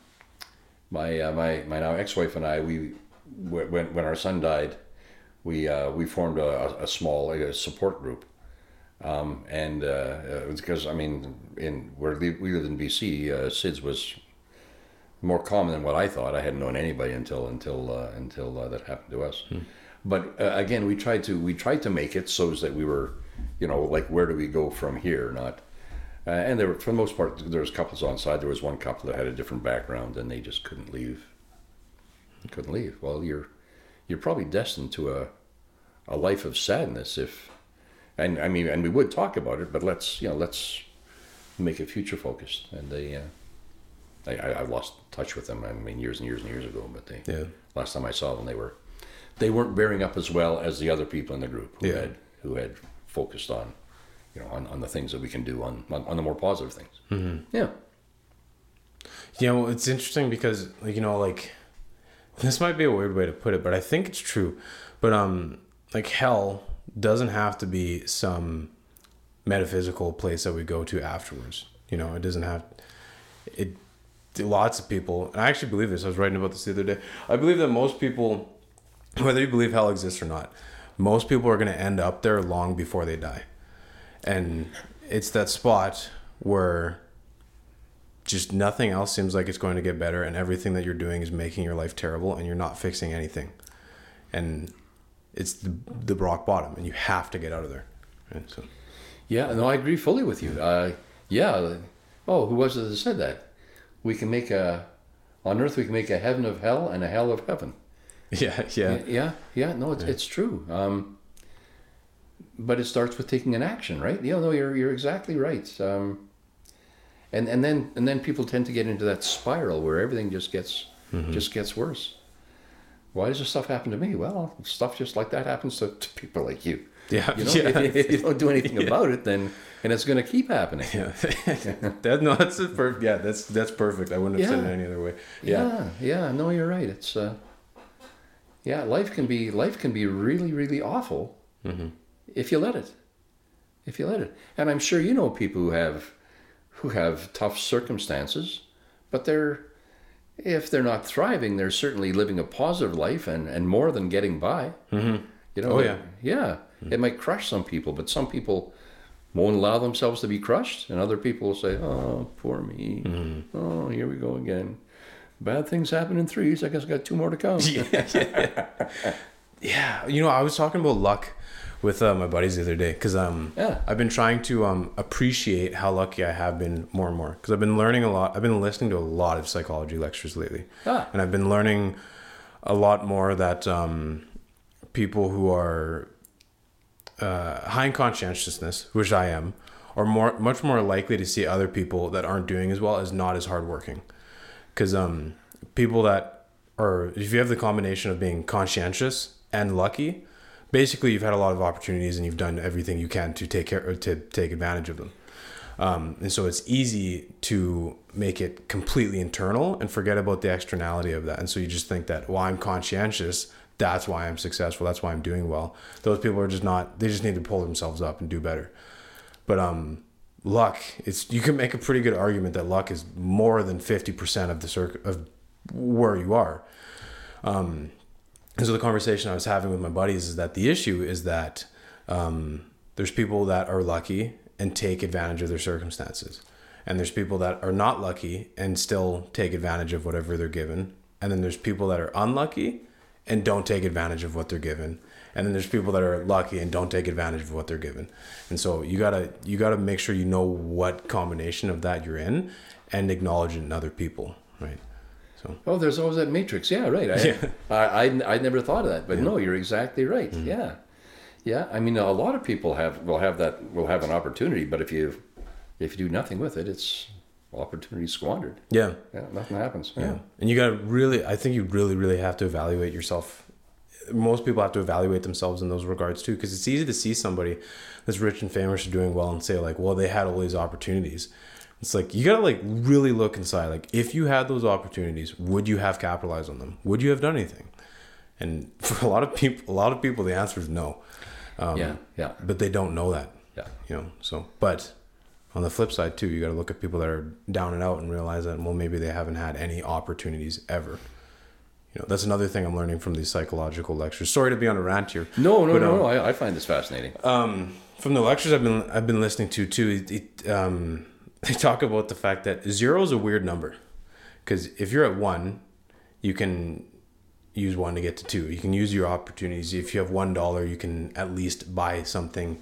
my now ex-wife and I, when our son died, we formed a small support group, and it was because where we lived in BC, SIDS was more common than what I thought. I hadn't known anybody until that happened to us. But again, we tried to make it so that we were, like, where do we go from here? Not, and there were, for the most part, there was couples on side. There was one couple that had a different background, and they just couldn't leave. Well, you're probably destined to a life of sadness and we would talk about it, but let's make it future focused. And I lost touch with them. Years and years and years ago, but last time I saw them, they weren't bearing up as well as the other people in the group who had focused on, on the things that we can do on the more positive things. Mm-hmm. Yeah. Well, it's interesting because, this might be a weird way to put it, but I think it's true. But hell doesn't have to be some metaphysical place that we go to afterwards. It doesn't have it. Lots of people, and I actually believe this. I was writing about this the other day. I believe that most people, whether you believe hell exists or not, most people are going to end up there long before they die. And it's that spot where just nothing else seems like it's going to get better, and everything that you're doing is making your life terrible, and you're not fixing anything. And it's the rock bottom, and you have to get out of there. Right? So. Yeah, no, I agree fully with you. Who was it that said that? On earth we can make a heaven of hell and a hell of heaven. Yeah. No, it's true. but it starts with taking an action, right? No, you're exactly right. And then people tend to get into that spiral where everything just gets worse. Why does this stuff happen to me? Well, stuff just like that happens to people like you. Yeah. If you don't do anything about it, then and it's going to keep happening. Yeah. That's perfect. I wouldn't have said it any other way. Yeah. No, you're right. It's life can be really, really awful if you let it. And I'm sure you know people who have tough circumstances, but if they're not thriving, they're certainly living a positive life and more than getting by. It might crush some people, but some people won't allow themselves to be crushed, and other people will say, "Oh, poor me. Oh, here we go again. Bad things happen in threes. I guess I got two more to come." Yeah. I was talking about luck with my buddies the other day because I've been trying to appreciate how lucky I have been more and more because I've been learning a lot. I've been listening to a lot of psychology lectures lately, and I've been learning a lot more that people who are high in conscientiousness, which I am, are much more likely to see other people that aren't doing as well as not as hardworking. Because people that are, if you have the combination of being conscientious and lucky, basically you've had a lot of opportunities and you've done everything you can to take advantage of them. And so it's easy to make it completely internal and forget about the externality of that. And so you just think that, well, I'm conscientious, that's why I'm successful, that's why I'm doing well. Those people are just not, they just need to pull themselves up and do better. But luck, you can make a pretty good argument that luck is more than 50% of where you are. And so the conversation I was having with my buddies is that the issue is that there's people that are lucky and take advantage of their circumstances. And there's people that are not lucky and still take advantage of whatever they're given. And then there's people that are unlucky and don't take advantage of what they're given. And then there's people that are lucky and don't take advantage of what they're given. And so you gotta make sure you know what combination of that you're in and acknowledge it in other people, right? So. There's always that matrix. Yeah, right. I never thought of that, but no, you're exactly right. Mm-hmm. Yeah. I mean, a lot of people will have an opportunity, but if you do nothing with it, it's opportunity squandered. Yeah, nothing happens. Yeah. And I think you really have to evaluate yourself. Most people have to evaluate themselves in those regards too, because it's easy to see somebody that's rich and famous or doing well and say like, well, they had all these opportunities. It's like, you gotta like really look inside. Like, if you had those opportunities, would you have capitalized on them? Would you have done anything? And for a lot of people, the answer is no. But they don't know that. Yeah. So, but on the flip side too, you got to look at people that are down and out and realize that, well, maybe they haven't had any opportunities ever. That's another thing I'm learning from these psychological lectures. Sorry to be on a rant here. No. I find this fascinating. From the lectures I've been listening to too, they talk about the fact that 0 is a weird number, because if you're at 1, you can use 1 to get to 2. You can use your opportunities. If you have $1, you can at least buy something.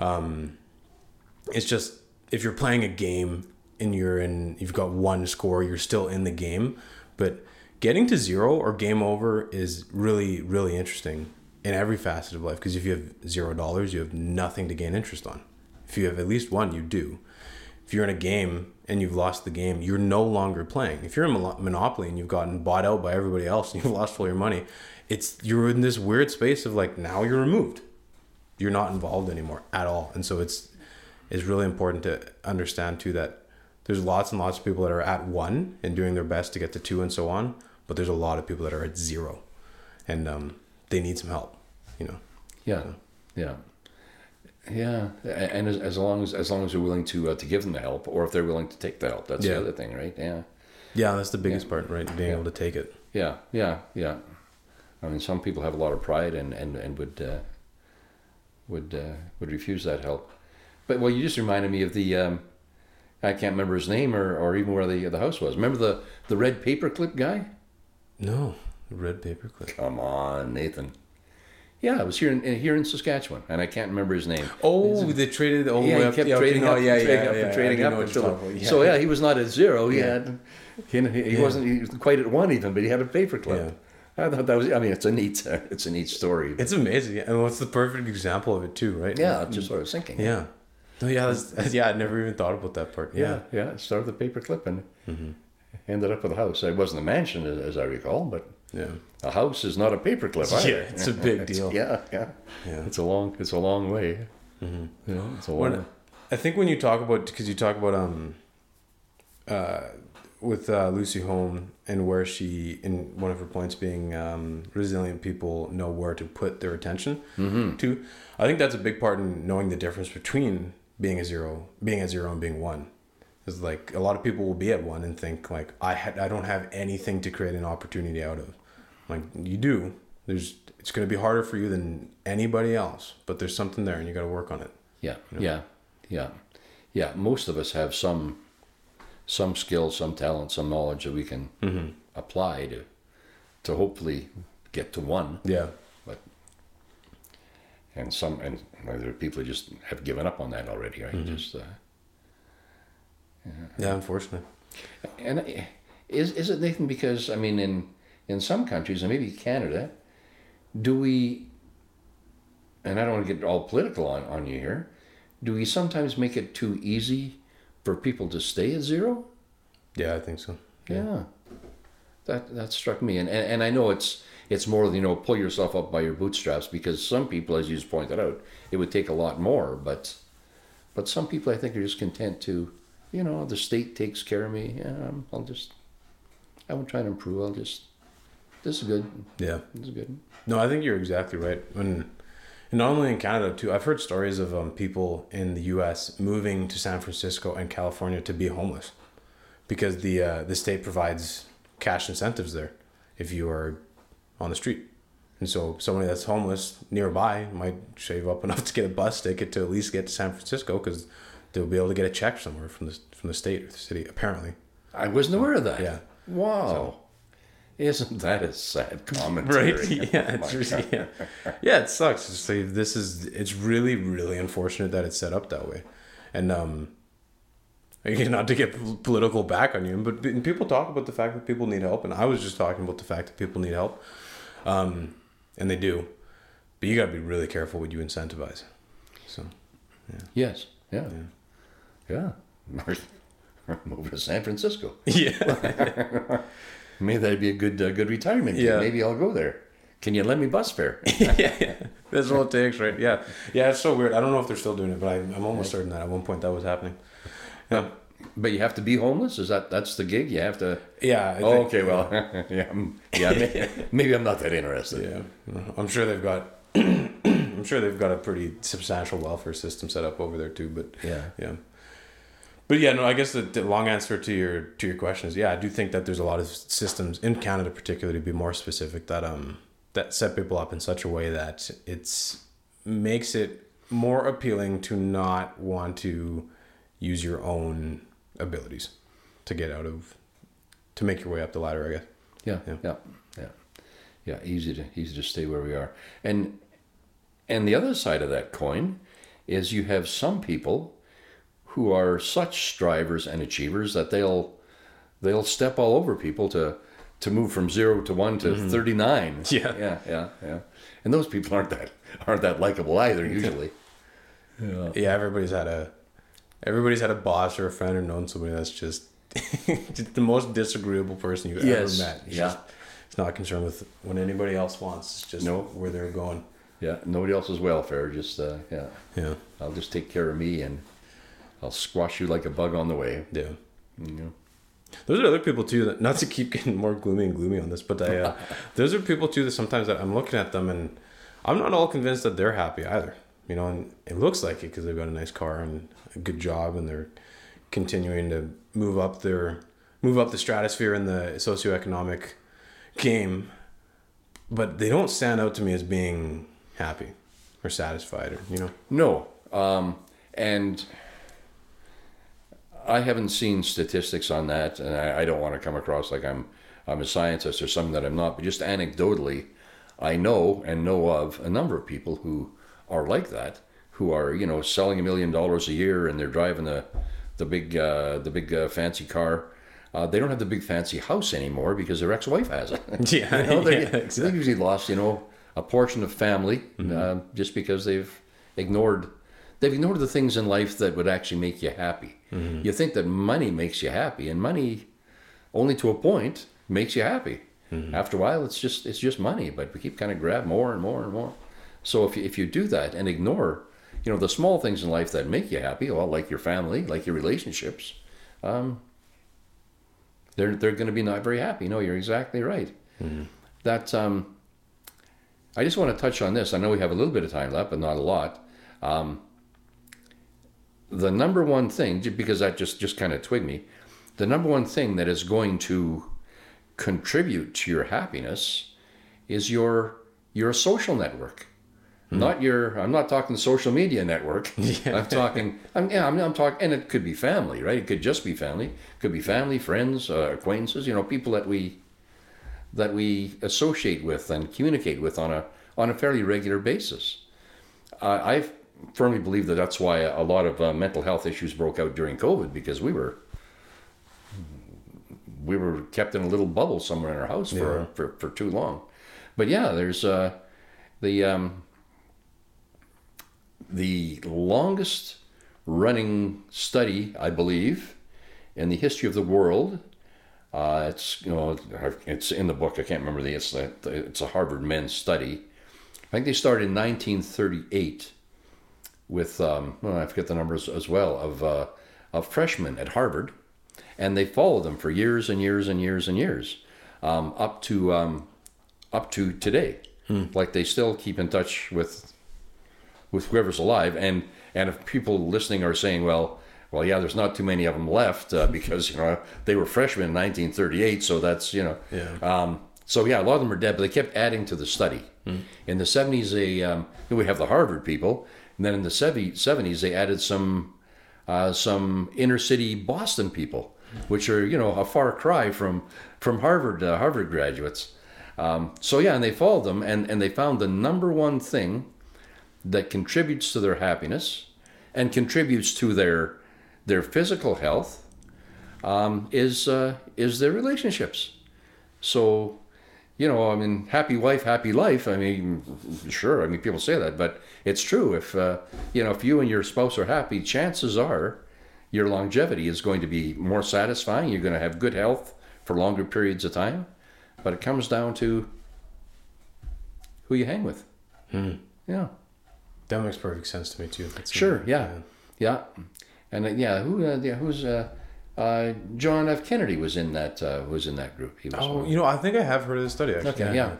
It's just, if you're playing a game and you've got 1 score, you're still in the game. But getting to 0 or game over is really, really interesting in every facet of life, because if you have $0, you have nothing to gain interest on. If you have at least 1, you do. If you're in a game and you've lost the game, you're no longer playing. If you're in Monopoly and you've gotten bought out by everybody else and you've lost all your money, you're in this weird space of like, now you're removed. You're not involved anymore at all. And so it's really important to understand too that there's lots and lots of people that are at 1 and doing their best to get to 2 and so on, but there's a lot of people that are at 0 and they need some help, Yeah. And as long as you're willing to give them the help, or if they're willing to take the help, that's the other thing, right? Yeah, that's the biggest part, right? Being able to take it. Yeah. I mean, some people have a lot of pride and would refuse that help. But you just reminded me of the I can't remember his name or even where the house was. Remember the red paperclip guy? No, the red paperclip. Come on, Nathan. Yeah, it was here in Saskatchewan, and I can't remember his name. Oh, they traded all the way up. He kept trading up. So he was not at 0. He wasn't quite at 1 even, but he had a paperclip. I thought that was. I mean, it's a neat story. It's amazing. And what's the perfect example of it too, right? Yeah, just what I was thinking. Yeah. No, yeah, yeah. I never even thought about that part. Yeah. Yeah. Started the paperclip and ended up with a house. It wasn't a mansion, as I recall, but Yeah. a house is not a paperclip either. Yeah, it's a big deal. Yeah. It's a long way. It's a long. I think when you talk about, because you talk about with Lucy Home and where she, in one of her points being resilient people know where to put their attention to. I think that's a big part in knowing the difference between being at zero and being one. Is like a lot of people will be at one and think like I don't have anything to create an opportunity out of. Like you do. It's going to be harder for you than anybody else, but there's something there and you got to work on it. Yeah, yeah. Most of us have some skill, some talent, some knowledge that we can apply to hopefully get to one. Yeah. But and there are people who just have given up on that already, right? Just yeah, unfortunately. And is it, Nathan? Because I mean, in some countries, and maybe Canada, do we? And I don't want to get all political on you here. Do we sometimes make it too easy for people to stay at zero? Yeah, I think so. Yeah. That struck me. And I know it's more, pull yourself up by your bootstraps, because some people, as you just pointed out, it would take a lot more. But some people, I think, are just content to, the state takes care of me. Yeah, I won't try to improve. This is good. Yeah. This is good. No, I think you're exactly right. And not only in Canada too, I've heard stories of people in the U.S. moving to San Francisco and California to be homeless, because the state provides cash incentives there if you are on the street, and so somebody that's homeless nearby might save up enough to get a bus ticket to at least get to San Francisco, because they'll be able to get a check somewhere from the state or the city. Apparently, I wasn't aware of that. Yeah. Wow. So, isn't that a sad commentary? Right? Yeah, it's really, yeah. It sucks. It's really, really unfortunate that it's set up that way, and not to get political back on you, but people talk about the fact that people need help, and I was just talking about the fact that people need help, and they do, but you got to be really careful what you incentivize. So, yeah. Yes. Yeah. Move to San Francisco. Yeah. Maybe that'd be a good retirement. Yeah. Maybe I'll go there. Can you lend me bus fare? Yeah. That's all it takes, right? Yeah. Yeah, it's so weird. I don't know if they're still doing it, but I'm almost certain that at one point that was happening. Yeah. But you have to be homeless? That's the gig? You have to... Yeah. Okay, well, maybe I'm not that interested. Yeah. I'm sure they've got a pretty substantial welfare system set up over there too, but yeah. But yeah, no, I guess the long answer to your question is, yeah, I do think that there's a lot of systems in Canada, particularly, to be more specific, that set people up in such a way that makes it more appealing to not want to use your own abilities to make your way up the ladder, I guess. Yeah. Easy to stay where we are, and the other side of that coin is you have some people who are such strivers and achievers that they'll step all over people to move from 0 to 1 to 39. Yeah. And those people aren't that likable either usually. Yeah, everybody's had a boss or a friend or known somebody that's just the most disagreeable person you've ever met. It's not concerned with what anybody else wants. It's just where they're going. Yeah, nobody else's welfare. Just Yeah. I'll just take care of me and I'll squash you like a bug on the way. Yeah. Those are other people too that, not to keep getting more gloomy on this, but those are people too that sometimes that I'm looking at them and I'm not all convinced that they're happy either. And it looks like it because they've got a nice car and a good job and they're continuing to move up the stratosphere in the socioeconomic game, but they don't stand out to me as being happy or satisfied or No. And I haven't seen statistics on that, and I don't want to come across like I'm a scientist or something that I'm not, but just anecdotally, I know of a number of people who are like that, who are selling $1 million a year and they're driving the big fancy car, They don't have the big fancy house anymore because their ex-wife has it. Yeah, exactly. They've usually lost, a portion of family just because they've ignored the things in life that would actually make you happy. You think that money makes you happy, and money, only to a point, makes you happy. After a while, it's just money, but we keep kind of grab more and more and more. So if you do that and ignore, the small things in life that make you happy, well, like your family, like your relationships, they're going to be not very happy. No, you're exactly right. That I just want to touch on this. I know we have a little bit of time left, but not a lot. The number one thing, because that just kind of twigged me, the number one thing that is going to contribute to your happiness is your social network. I'm not talking social media network. I'm talking, I'm talking, and it could be family, right? It could just be family. It could be family, friends, acquaintances, people that we associate with and communicate with on a fairly regular basis. I firmly believe that that's why a lot of mental health issues broke out during COVID, because we were kept in a little bubble somewhere in our house for too long. But yeah, there's the longest running study, I believe, in the history of the world. It's in the book. I can't remember it's a Harvard men's study. I think they started in 1938 with I forget the numbers as well of freshmen at Harvard, and they followed them for years and years and years and years, up to today. Like they still keep in touch with whoever's alive, and if people listening are saying, well, yeah, there's not too many of them left because they were freshmen in 1938, so that's so yeah, a lot of them are dead, but they kept adding to the study. In the 70s, we have the Harvard people, and then in the 70s they added some inner city Boston people, which are a far cry from Harvard graduates. So yeah, and they followed them, and they found the number one thing that contributes to their happiness and contributes to their physical health is their relationships. So, happy wife, happy life. Sure. People say that, but it's true. If you and your spouse are happy, chances are your longevity is going to be more satisfying. You're going to have good health for longer periods of time. But it comes down to who you hang with. Yeah. That makes perfect sense to me too. Sure. Yeah. And who's John F. Kennedy was in that group. He was I think I have heard of this study actually. Okay.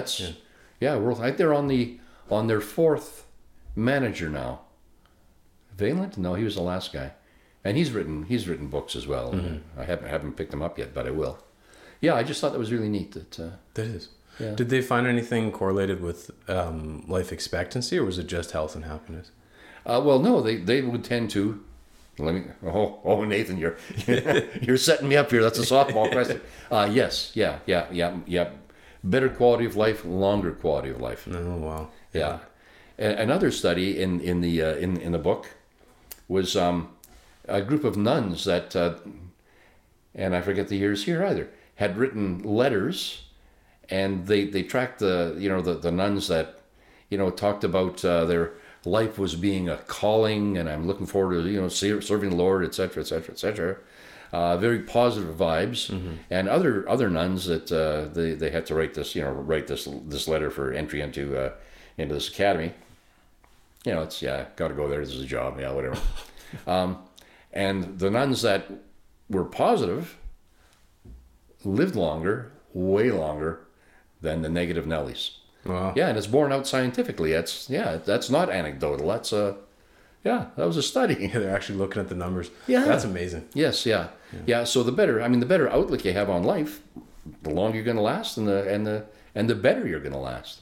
They're on their fourth manager now. Valent? No, he was the last guy, and he's written books as well. I haven't picked them up yet, but I will. Yeah, I just thought that was really neat. That is. Yeah. Did they find anything correlated with life expectancy, or was it just health and happiness? Well, no, they would tend to. Nathan, you're setting me up here. That's a softball question. Yes, yeah. Better quality of life, longer quality of life. Oh wow. Yeah. Another study in the book was a group of nuns that, and I forget the years here either, had written letters. And they tracked the nuns that talked about their life was being a calling, and I'm looking forward to serving the Lord, etc., etc., etc. Very positive vibes. And other nuns that they had to write this letter for entry into this academy. It's got to go there. This is a job. Yeah, whatever. And the nuns that were positive lived longer, way longer, than the negative Nellies. Wow. Yeah, and it's borne out scientifically. That's not anecdotal. That's that was a study. Yeah, they're actually looking at the numbers. Yeah. That's amazing. Yes, yeah. So the better outlook you have on life, the longer you're going to last, and the better you're going to last.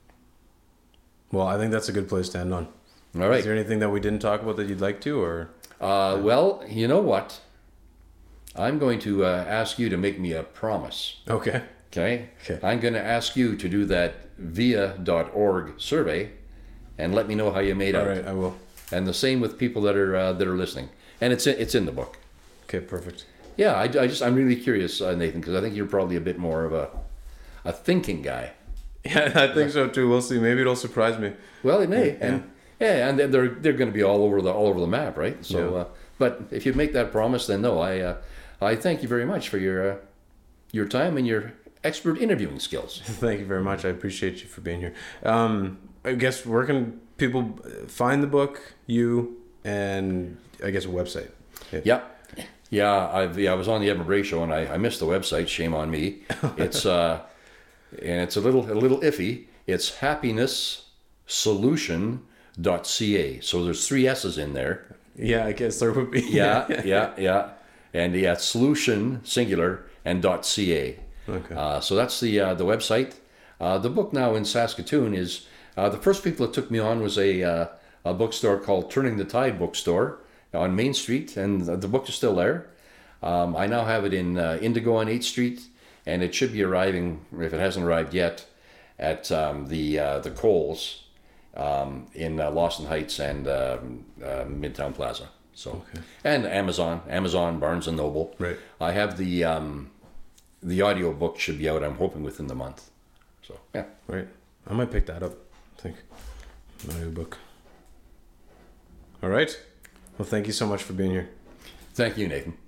Well, I think that's a good place to end on. All right. Is there anything that we didn't talk about that you'd like to, or? Well, you know what? I'm going to ask you to make me a promise. Okay. Okay. I'm going to ask you to do that via.org survey and let me know how you made out. All right, I will. And the same with people that are listening. And it's in the book. Okay, perfect. Yeah, I'm really curious, Nathan, because I think you're probably a bit more of a thinking guy. Yeah, I think so too. We'll see. Maybe it'll surprise me. Well, it may, and they're going to be all over the map, right? So, but if you make that promise, then no, I thank you very much for your time and your expert interviewing skills. Thank you very much. I appreciate you for being here. I guess where can people find the book, you, and I guess a website? Yeah. I was on the Edmund Bray show and I missed the website. Shame on me. It's and it's a little iffy. It's happinesssolution.ca. So there's 3 S's in there. Yeah, I guess there would be. Yeah. And solution singular and .ca. Okay. So that's the website. The book now in Saskatoon is the first people that took me on was a bookstore called Turning the Tide Bookstore on Main Street, and the book is still there. I now have it in Indigo on 8th Street, and it should be arriving, if it hasn't arrived yet, at the Coles in Lawson Heights and Midtown Plaza. So, and Amazon, Barnes and Noble. Right. I have the audio book should be out, I'm hoping, within the month. So, yeah. Right. I might pick that up, I think. An audio book. All right. Well, thank you so much for being here. Thank you, Nathan.